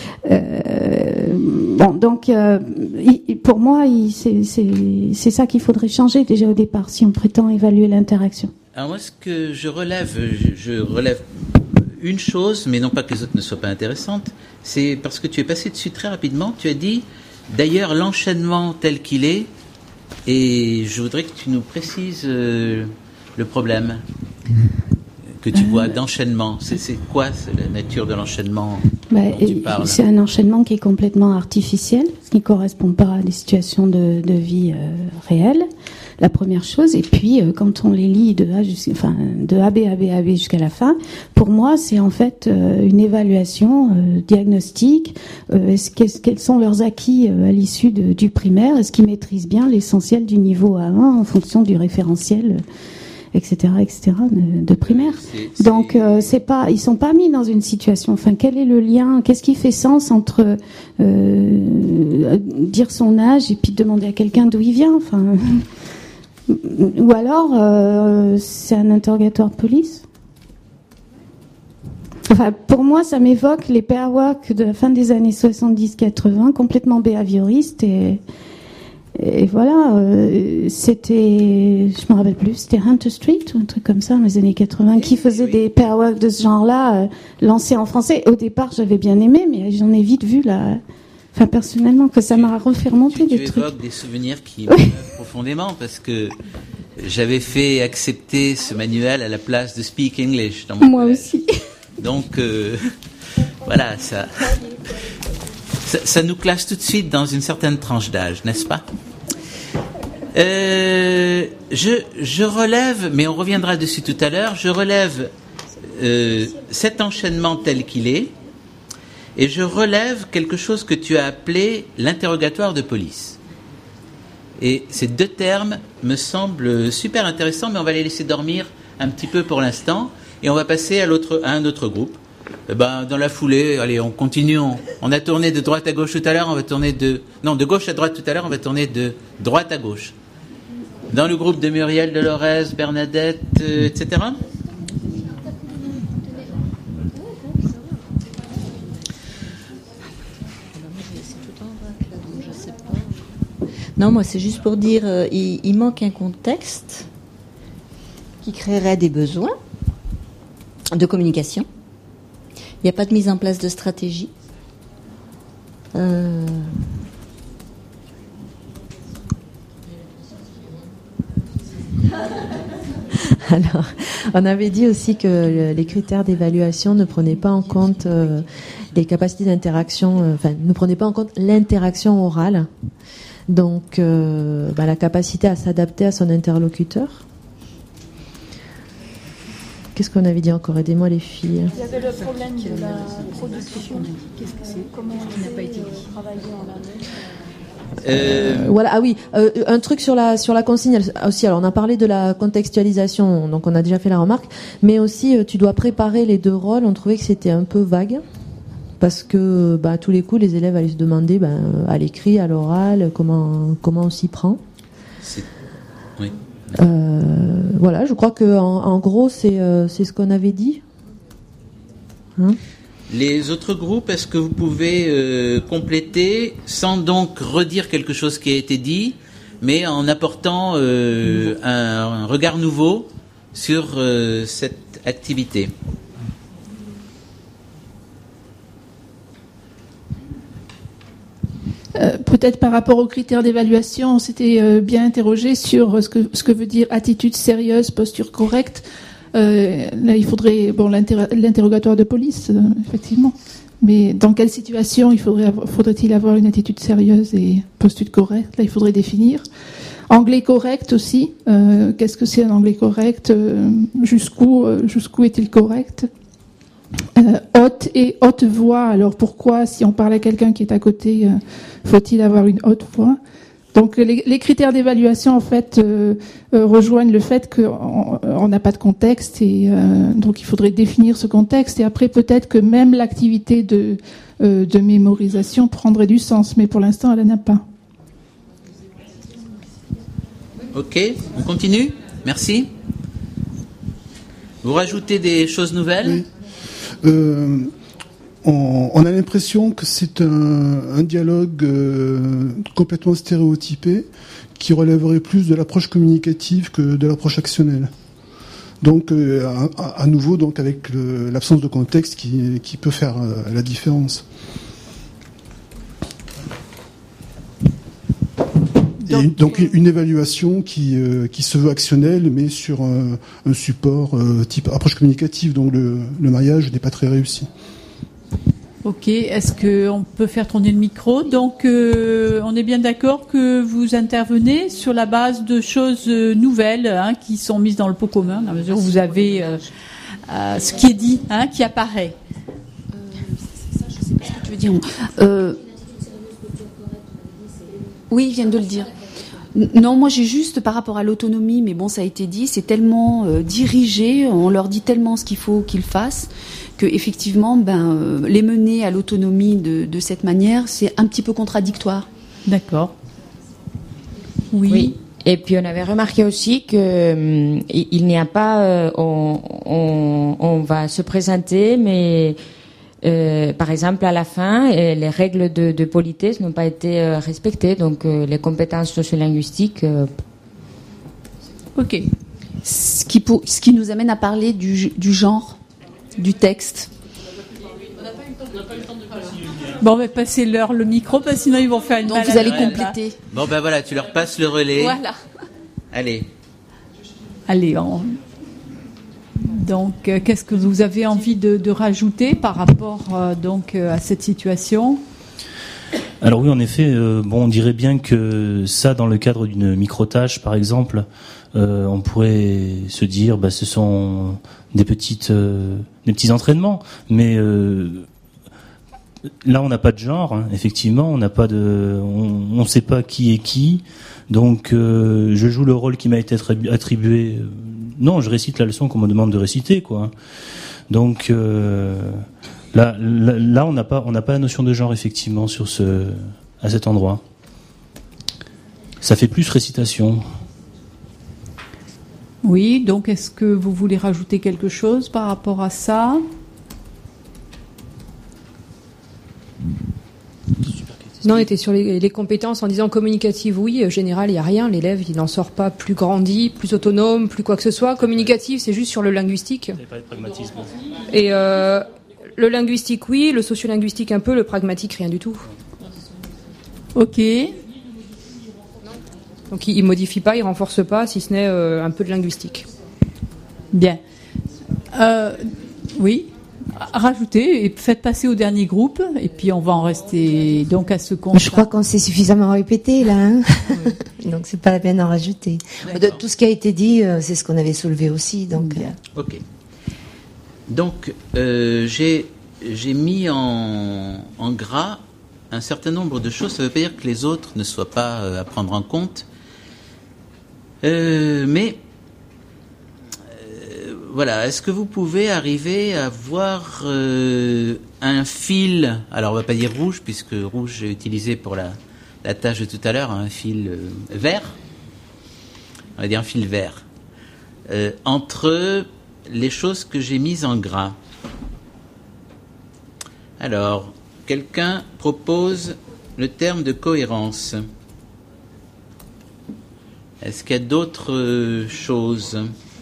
Euh, bon, donc, euh, il, pour moi, il, c'est, c'est, c'est ça qu'il faudrait changer déjà au départ, si on prétend évaluer l'interaction. Alors moi, ce que je relève, je, je relève une chose, mais non pas que les autres ne soient pas intéressantes, c'est parce que tu es passé dessus très rapidement, tu as dit, d'ailleurs, l'enchaînement tel qu'il est, et je voudrais que tu nous précises euh, le problème que tu vois d'enchaînement. C'est, c'est quoi c'est la nature de l'enchaînement bah, dont tu parles ? C'est un enchaînement qui est complètement artificiel, ce qui ne correspond pas à des situations de, de vie euh, réelles, la première chose. Et puis, euh, quand on les lit de A, jusqu'à, enfin, de A B, A B, A B jusqu'à la fin, pour moi, c'est en fait euh, une évaluation euh, diagnostique. Euh, est-ce, qu'est-ce, quels sont leurs acquis euh, à l'issue de, du primaire ? Est-ce qu'ils maîtrisent bien l'essentiel du niveau A un en fonction du référentiel euh, et cetera, et cetera de, de primaire. C'est, c'est... Donc euh, c'est pas, ils sont pas mis dans une situation. Enfin, quel est le lien ? Qu'est-ce qui fait sens entre euh, dire son âge et puis demander à quelqu'un d'où il vient ? Enfin, ou alors euh, c'est un interrogatoire de police. Enfin, pour moi, ça m'évoque les pair work de la fin des années soixante-dix quatre-vingts, complètement behavioristes et Et voilà, euh, c'était, je me rappelle plus, c'était Hunter Street ou un truc comme ça dans les années quatre-vingts, qui faisait oui. des pair work de ce genre-là, euh, lancés en français. Au départ, j'avais bien aimé, mais j'en ai vite vu là. Enfin, personnellement, que ça m'a refait remonter tu, des tu trucs. Tu évoques des souvenirs qui m'émeuvent profondément parce que j'avais fait accepter ce manuel à la place de Speak English dans mon Moi collège. aussi. Donc, euh, voilà, ça, ça, ça nous classe tout de suite dans une certaine tranche d'âge, n'est-ce pas ? Euh, je, je relève, mais on reviendra dessus tout à l'heure, je relève euh, cet enchaînement tel qu'il est, et je relève quelque chose que tu as appelé l'interrogatoire de police. Et ces deux termes me semblent super intéressants, mais on va les laisser dormir un petit peu pour l'instant, et on va passer à, l'autre, à un autre groupe. Eh ben, dans la foulée, allez, on continue. On, on a tourné de droite à gauche tout à l'heure, on va tourner de... Non, de gauche à droite tout à l'heure, on va tourner de droite à gauche. Dans le groupe de Muriel, Dolores, Bernadette, euh, et cetera. Non, moi, c'est juste pour dire, euh, il, il manque un contexte qui créerait des besoins de communication. Il n'y a pas de mise en place de stratégie. Euh... Alors, on avait dit aussi que les critères d'évaluation ne prenaient pas en compte euh, les capacités d'interaction, euh, enfin, ne prenaient pas en compte l'interaction orale. Donc, euh, bah, la capacité à s'adapter à son interlocuteur. Qu'est-ce qu'on avait dit encore? Aidez-moi les filles. Il y avait le problème de la production. Qu'est-ce que c'est? Comment on n'a pas été travaillé en amont? Euh... Voilà, ah oui, euh, un truc sur la sur la consigne aussi. Alors on a parlé de la contextualisation, donc on a déjà fait la remarque, mais aussi euh, tu dois préparer les deux rôles. On trouvait que c'était un peu vague parce que bah, à tous les coups les élèves allaient se demander bah, à l'écrit, à l'oral, comment comment on s'y prend. C'est... Oui. Euh, voilà, je crois que en, en gros c'est euh, c'est ce qu'on avait dit. Hein? Les autres groupes, est-ce que vous pouvez euh, compléter sans donc redire quelque chose qui a été dit, mais en apportant euh, un, un regard nouveau sur euh, cette activité? Euh, peut-être par rapport aux critères d'évaluation, on s'était euh, bien interrogé sur ce que, ce que veut dire attitude sérieuse, posture correcte. Euh, là, il faudrait bon l'inter- l'interrogatoire de police, euh, effectivement. Mais dans quelle situation il faudrait avoir, faudrait-il avoir une attitude sérieuse et posture correcte? Là, il faudrait définir. Anglais correct aussi. Euh, qu'est-ce que c'est un anglais correct? euh, Jusqu'où euh, jusqu'où est-il correct? Euh, haute et haute voix. Alors pourquoi, si on parle à quelqu'un qui est à côté, euh, faut-il avoir une haute voix? Donc les, les critères d'évaluation en fait euh, euh, rejoignent le fait qu'on n'a pas de contexte et euh, donc il faudrait définir ce contexte et après peut-être que même l'activité de, euh, de mémorisation prendrait du sens, mais pour l'instant elle n'en a pas. Ok, on continue. Merci. Vous rajoutez des choses nouvelles? Oui. Euh, on, on a l'impression que c'est un, un dialogue euh, complètement stéréotypé qui relèverait plus de l'approche communicative que de l'approche actionnelle. Donc, euh, à, à nouveau, donc avec le, l'absence de contexte qui, qui peut faire euh, la différence. Et une, donc une évaluation qui, euh, qui se veut actionnelle, mais sur un, un support euh, type approche communicative. Donc le, le mariage n'est pas très réussi. Ok, est-ce qu'on peut faire tourner le micro? Donc, euh, on est bien d'accord que vous intervenez sur la base de choses nouvelles hein, qui sont mises dans le pot commun, dans la mesure où vous avez euh, euh, ce qui est dit, hein, qui apparaît. Euh, c'est ça, je sais pas ce que tu veux dire. Euh, oui, ils viennent de le dire. Non, moi j'ai juste par rapport à l'autonomie, mais bon, ça a été dit, c'est tellement euh, dirigé, on leur dit tellement ce qu'il faut qu'ils fassent, que effectivement, ben, euh, les mener à l'autonomie de, de cette manière, c'est un petit peu contradictoire. D'accord. Oui. Oui. Et puis on avait remarqué aussi que hum, il n'y a pas, euh, on, on, on va se présenter, mais Euh, par exemple, à la fin, euh, les règles de, de politesse n'ont pas été euh, respectées, donc euh, les compétences sociolinguistiques. Euh... Ok. Ce qui, pour, ce qui nous amène à parler du, du genre, du texte. Bon, mais passez-leur le micro, parce que sinon ils vont faire une. Donc vous allez compléter. Bon, ben voilà, tu leur passes le relais. Voilà. Allez. Allez, on. Donc, euh, qu'est-ce que vous avez envie de, de rajouter par rapport euh, donc euh, à cette situation? Alors oui, en effet, euh, bon, on dirait bien que ça, dans le cadre d'une micro-tâche, par exemple, euh, on pourrait se dire, bah, ce sont des petites, euh, des petits entraînements, mais euh, là, on n'a pas de genre. Hein, effectivement, on n'a pas de, on ne sait pas qui est qui. Donc, euh, je joue le rôle qui m'a été attribué. Non, je récite la leçon qu'on me demande de réciter, quoi. Donc euh, là, là, là, on n'a pas, on n'a pas la notion de genre effectivement sur ce, à cet endroit. Ça fait plus récitation. Oui. Donc, est-ce que vous voulez rajouter quelque chose par rapport à ça? Non, on était sur les, les compétences en disant communicative, oui, euh, général, il n'y a rien. L'élève, il n'en sort pas plus grandi, plus autonome, plus quoi que ce soit. Communicative, c'est juste sur le linguistique. Vous n'avez pas de pragmatisme. Et euh, le linguistique, oui, le sociolinguistique un peu, le pragmatique, rien du tout. Ok. Donc il, il modifie pas, il renforce pas, si ce n'est euh, un peu de linguistique. Bien. Euh, oui. Rajoutez et faites passer au dernier groupe, et puis on va en rester donc à ce compte. Je crois qu'on s'est suffisamment répété là, hein. Donc c'est pas la peine d'en rajouter. De, tout ce qui a été dit, c'est ce qu'on avait soulevé aussi. Donc. Ok. Donc euh, j'ai j'ai mis en, en gras un certain nombre de choses. Ça ne veut pas dire que les autres ne soient pas euh, à prendre en compte, euh, mais voilà, est-ce que vous pouvez arriver à voir euh, un fil, alors on va pas dire rouge, puisque rouge j'ai utilisé pour la, la tâche de tout à l'heure, un fil euh, vert, on va dire un fil vert, euh, entre les choses que j'ai mises en gras. Alors, quelqu'un propose le terme de cohérence. Est-ce qu'il y a d'autres euh, choses ?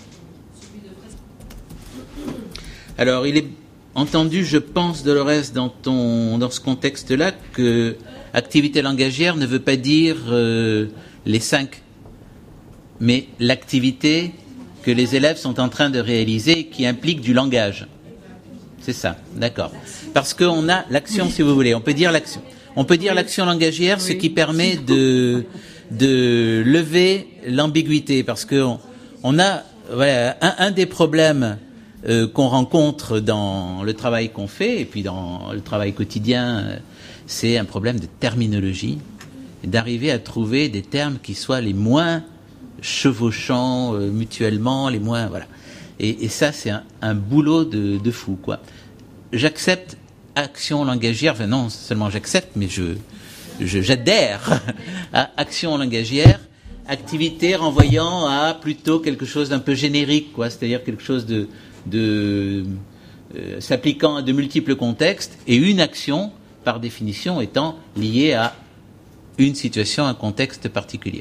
Alors, il est entendu, je pense, Dolores, dans ton, dans ce contexte-là, que activité langagière ne veut pas dire euh, les cinq, mais l'activité que les élèves sont en train de réaliser et qui implique du langage. C'est ça, d'accord. Parce qu'on a l'action, si vous voulez, on peut dire l'action. On peut dire l'action langagière, ce qui permet de, de lever l'ambiguïté, parce que on, on a, voilà, un, un des problèmes Euh, qu'on rencontre dans le travail qu'on fait et puis dans le travail quotidien, euh, c'est un problème de terminologie, d'arriver à trouver des termes qui soient les moins chevauchants euh, mutuellement, les moins voilà. Et, et ça, c'est un, un boulot de, de fou, quoi. J'accepte action langagière, enfin non seulement j'accepte, mais je, je j'adhère à action langagière, activité renvoyant à plutôt quelque chose d'un peu générique, quoi, c'est-à-dire quelque chose de de euh, s'appliquant à de multiples contextes, et une action, par définition, étant liée à une situation, un contexte particulier.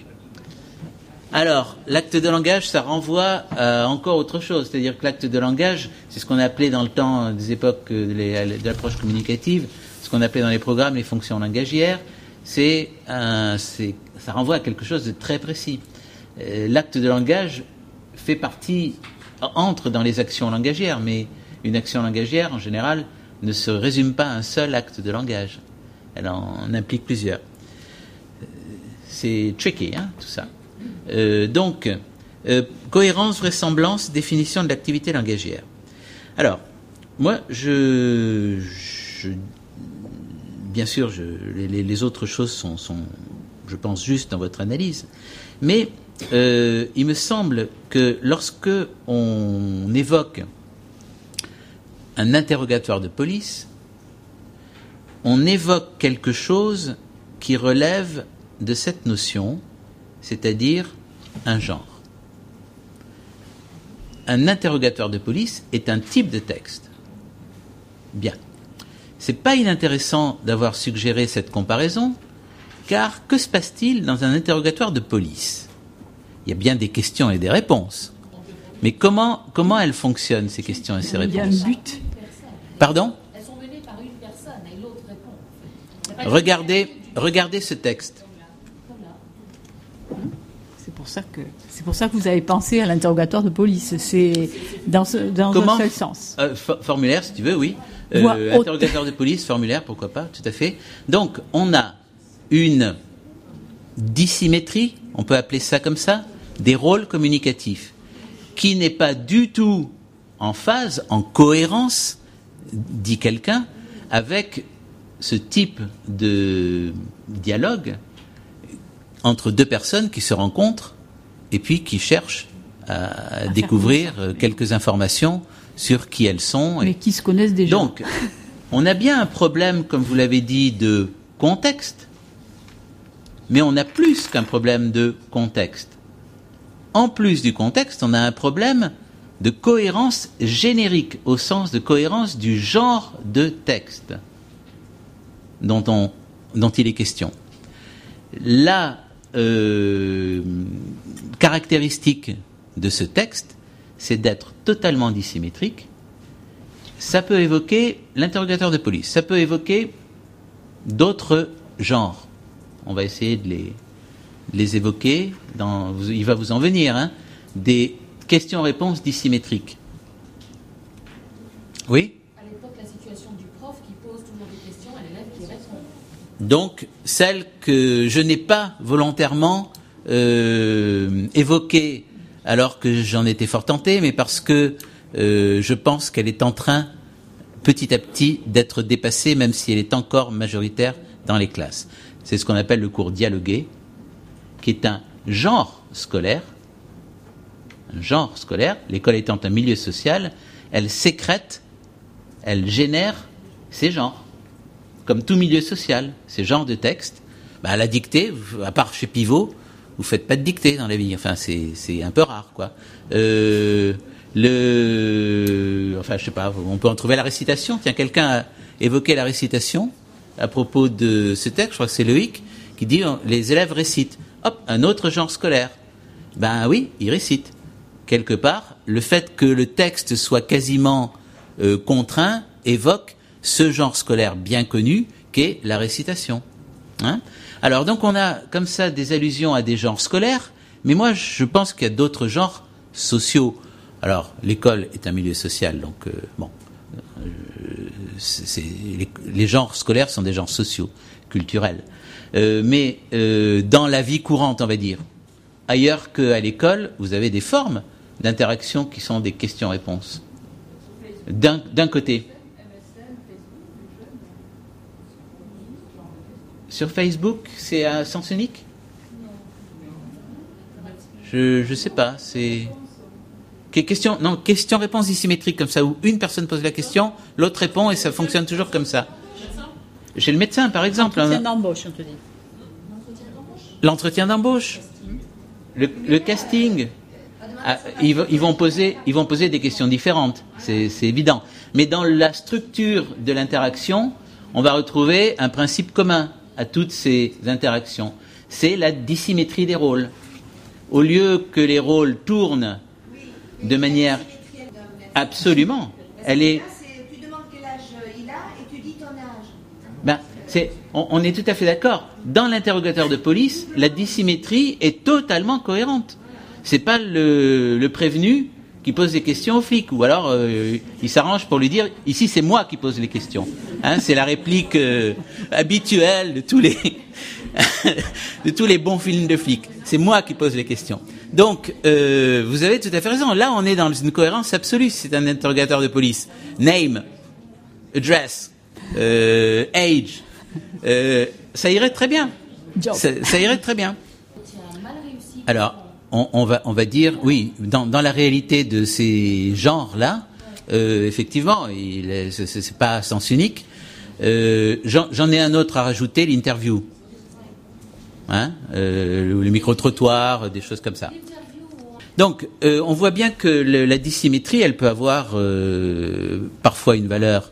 Alors, l'acte de langage, ça renvoie à encore autre chose, c'est-à-dire que l'acte de langage, c'est ce qu'on appelait dans le temps des époques de l'approche communicative, ce qu'on appelait dans les programmes les fonctions langagières, c'est un, c'est, ça renvoie à quelque chose de très précis. Euh, l'acte de langage fait partie entre dans les actions langagières, mais une action langagière, en général, ne se résume pas à un seul acte de langage. Elle en implique plusieurs. C'est tricky, hein, tout ça. Euh, donc, euh, cohérence, vraisemblance, définition de l'activité langagière. Alors, moi, je... je bien sûr, je, les, les autres choses sont, sont, je pense, justes dans votre analyse, mais Euh, il me semble que lorsque on évoque un interrogatoire de police, on évoque quelque chose qui relève de cette notion, c'est-à-dire un genre. Un interrogatoire de police est un type de texte. Bien. C'est pas inintéressant d'avoir suggéré cette comparaison, car que se passe-t-il dans un interrogatoire de police ? Il y a bien des questions et des réponses. Mais comment, comment elles fonctionnent, ces questions et ces réponses ? Il y a un but. Pardon ? Elles sont menées par une personne et l'autre répond. Regardez, regardez ce texte. C'est pour ça que, c'est pour ça que vous avez pensé à l'interrogatoire de police. C'est dans, ce, dans comment, un seul sens. Euh, for, formulaire, si tu veux, oui. Euh, interrogatoire de police, formulaire, pourquoi pas, tout à fait. Donc, on a une dissymétrie, on peut appeler ça comme ça, des rôles communicatifs, qui n'est pas du tout en phase, en cohérence, dit quelqu'un, avec ce type de dialogue entre deux personnes qui se rencontrent et puis qui cherchent à, à découvrir quelques informations sur qui elles sont. Mais et... qui se connaissent déjà. Donc, on a bien un problème, comme vous l'avez dit, de contexte, mais on a plus qu'un problème de contexte. En plus du contexte, on a un problème de cohérence générique, au sens de cohérence du genre de texte dont on dont il est question. La euh, caractéristique de ce texte, c'est d'être totalement dissymétrique. Ça peut évoquer l'interrogateur de police, ça peut évoquer d'autres genres. On va essayer de les, de les évoquer, dans, il va vous en venir, hein, des questions-réponses dissymétriques. Oui ? À l'époque, la situation du prof qui pose toujours des questions à l'élève qui répond. Donc, celle que je n'ai pas volontairement euh, évoquée alors que j'en étais fort tenté, mais parce que euh, je pense qu'elle est en train, petit à petit, d'être dépassée, même si elle est encore majoritaire dans les classes. C'est ce qu'on appelle le cours dialogué, qui est un genre scolaire. Un genre scolaire, l'école étant un milieu social, elle sécrète, elle génère ces genres. Comme tout milieu social, ces genres de textes, bah, à la dictée, à part chez Pivot, vous faites pas de dictée dans la vie. Enfin, c'est, c'est un peu rare, quoi. Euh, le, enfin, je sais pas, on peut en trouver la récitation. Tiens, quelqu'un a évoqué la récitation à propos de ce texte, je crois que c'est Loïc, qui dit les élèves récitent. Hop, un autre genre scolaire. Ben oui, ils récitent. Quelque part, le fait que le texte soit quasiment euh, contraint évoque ce genre scolaire bien connu qu'est la récitation. Hein ? Alors donc on a comme ça des allusions à des genres scolaires, mais moi je pense qu'il y a d'autres genres sociaux. Alors l'école est un milieu social, donc euh, bon, euh, c'est, c'est, les, les genres scolaires sont des genres sociaux, culturels. Euh, mais euh, dans la vie courante, on va dire, ailleurs qu'à l'école, vous avez des formes d'interaction qui sont des questions-réponses. D'un, d'un côté. Sur Facebook, c'est à sens unique ? Je je sais pas, c'est question non question-réponse dissymétrique comme ça où une personne pose la question, l'autre répond et ça fonctionne toujours comme ça. Chez le médecin par exemple. L'entretien d'embauche, on te dit. L'entretien d'embauche, le, le casting. Ah, ils, ils vont poser ils vont poser des questions différentes, c'est c'est évident. Mais dans la structure de l'interaction, on va retrouver un principe commun à toutes ces interactions. C'est la dissymétrie des rôles. Au lieu que les rôles tournent de manière absolument, elle est. Tu demandes quel âge il a et tu dis ton âge. Ben, c'est, on, on est tout à fait d'accord. Dans l'interrogateur de police, la dissymétrie est totalement cohérente. C'est pas le, le prévenu qui pose des questions au flic, ou alors euh, il s'arrange pour lui dire ici c'est moi qui pose les questions. Hein, c'est la réplique euh, habituelle de tous les de tous les bons films de flics. C'est moi qui pose les questions. Donc euh, vous avez tout à fait raison. Là on est dans une cohérence absolue. C'est un interrogateur de police. Name, address, euh, age, euh, ça irait très bien. Ça, ça irait très bien. Alors. On, on, va, on va dire, oui, dans, dans la réalité de ces genres-là, euh, effectivement, il est, c'est, c'est pas à sens unique. Euh, j'en, j'en ai un autre à rajouter, l'interview. Hein, euh, le, le micro-trottoir, des choses comme ça. Donc, euh, on voit bien que le, la dissymétrie, elle peut avoir euh, parfois une valeur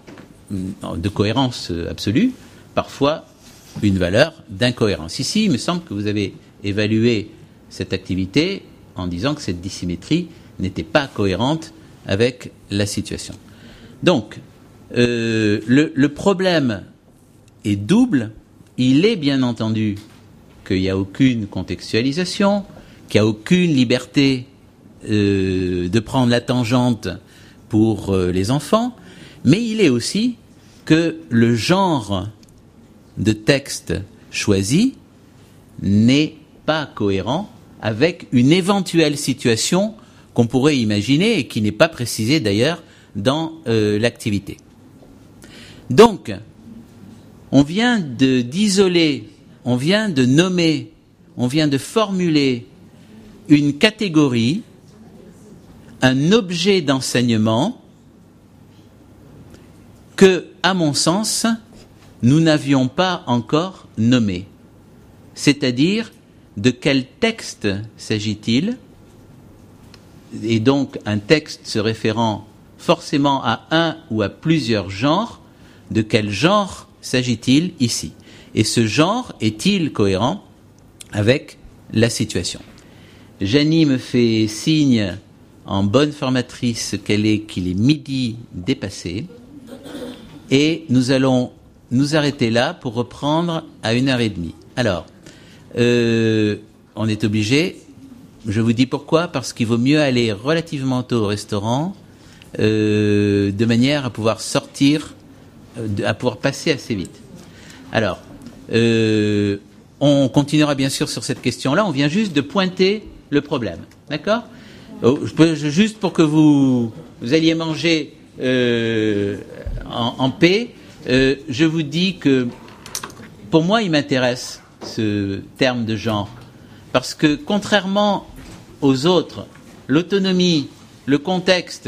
de cohérence absolue, parfois une valeur d'incohérence. Ici, il me semble que vous avez évalué cette activité en disant que cette dissymétrie n'était pas cohérente avec la situation. Donc, euh, le, le problème est double. Il est bien entendu qu'il n'y a aucune contextualisation, qu'il n'y a aucune liberté euh, de prendre la tangente pour euh, les enfants, mais il est aussi que le genre de texte choisi n'est pas cohérent avec une éventuelle situation qu'on pourrait imaginer et qui n'est pas précisée d'ailleurs dans euh, l'activité. Donc, on vient de, d'isoler, on vient de nommer, on vient de formuler une catégorie, un objet d'enseignement que, à mon sens, nous n'avions pas encore nommé. C'est-à-dire, de quel texte s'agit-il ? Et donc, un texte se référant forcément à un ou à plusieurs genres, de quel genre s'agit-il ici ? Et ce genre est-il cohérent avec la situation? Janie me fait signe, en bonne formatrice qu'elle est, qu'il est midi dépassé. Et nous allons nous arrêter là pour reprendre à une heure et demie. Alors, euh, on est obligé. Je vous dis pourquoi, parce qu'il vaut mieux aller relativement tôt au restaurant, euh, de manière à pouvoir sortir, euh, à pouvoir passer assez vite. Alors, euh, on continuera bien sûr sur cette question-là. On vient juste de pointer le problème, d'accord? Oh, je peux, je, juste pour que vous, vous alliez manger euh, en, en paix, euh, je vous dis que pour moi, il m'intéresse ce terme de genre, parce que contrairement aux autres, l'autonomie, le contexte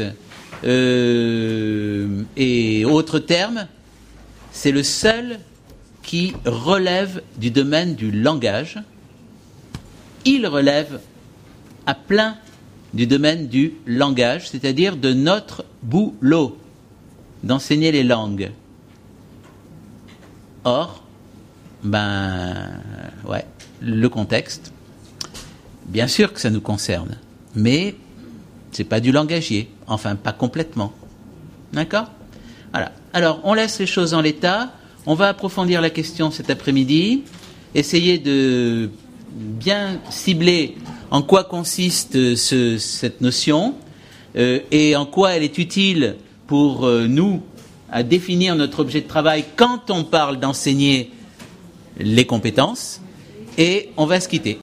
euh, et autres termes, c'est le seul qui relève du domaine du langage. Il relève à plein du domaine du langage, c'est-à-dire de notre boulot, d'enseigner les langues. Or, ben, ouais, le contexte, bien sûr que ça nous concerne, mais c'est pas du langagier, enfin pas complètement. D'accord ? Voilà. Alors, on laisse les choses en l'état, on va approfondir la question cet après-midi, essayer de bien cibler en quoi consiste ce, cette notion euh, et en quoi elle est utile pour euh, nous à définir notre objet de travail quand on parle d'enseigner les compétences, et on va se quitter.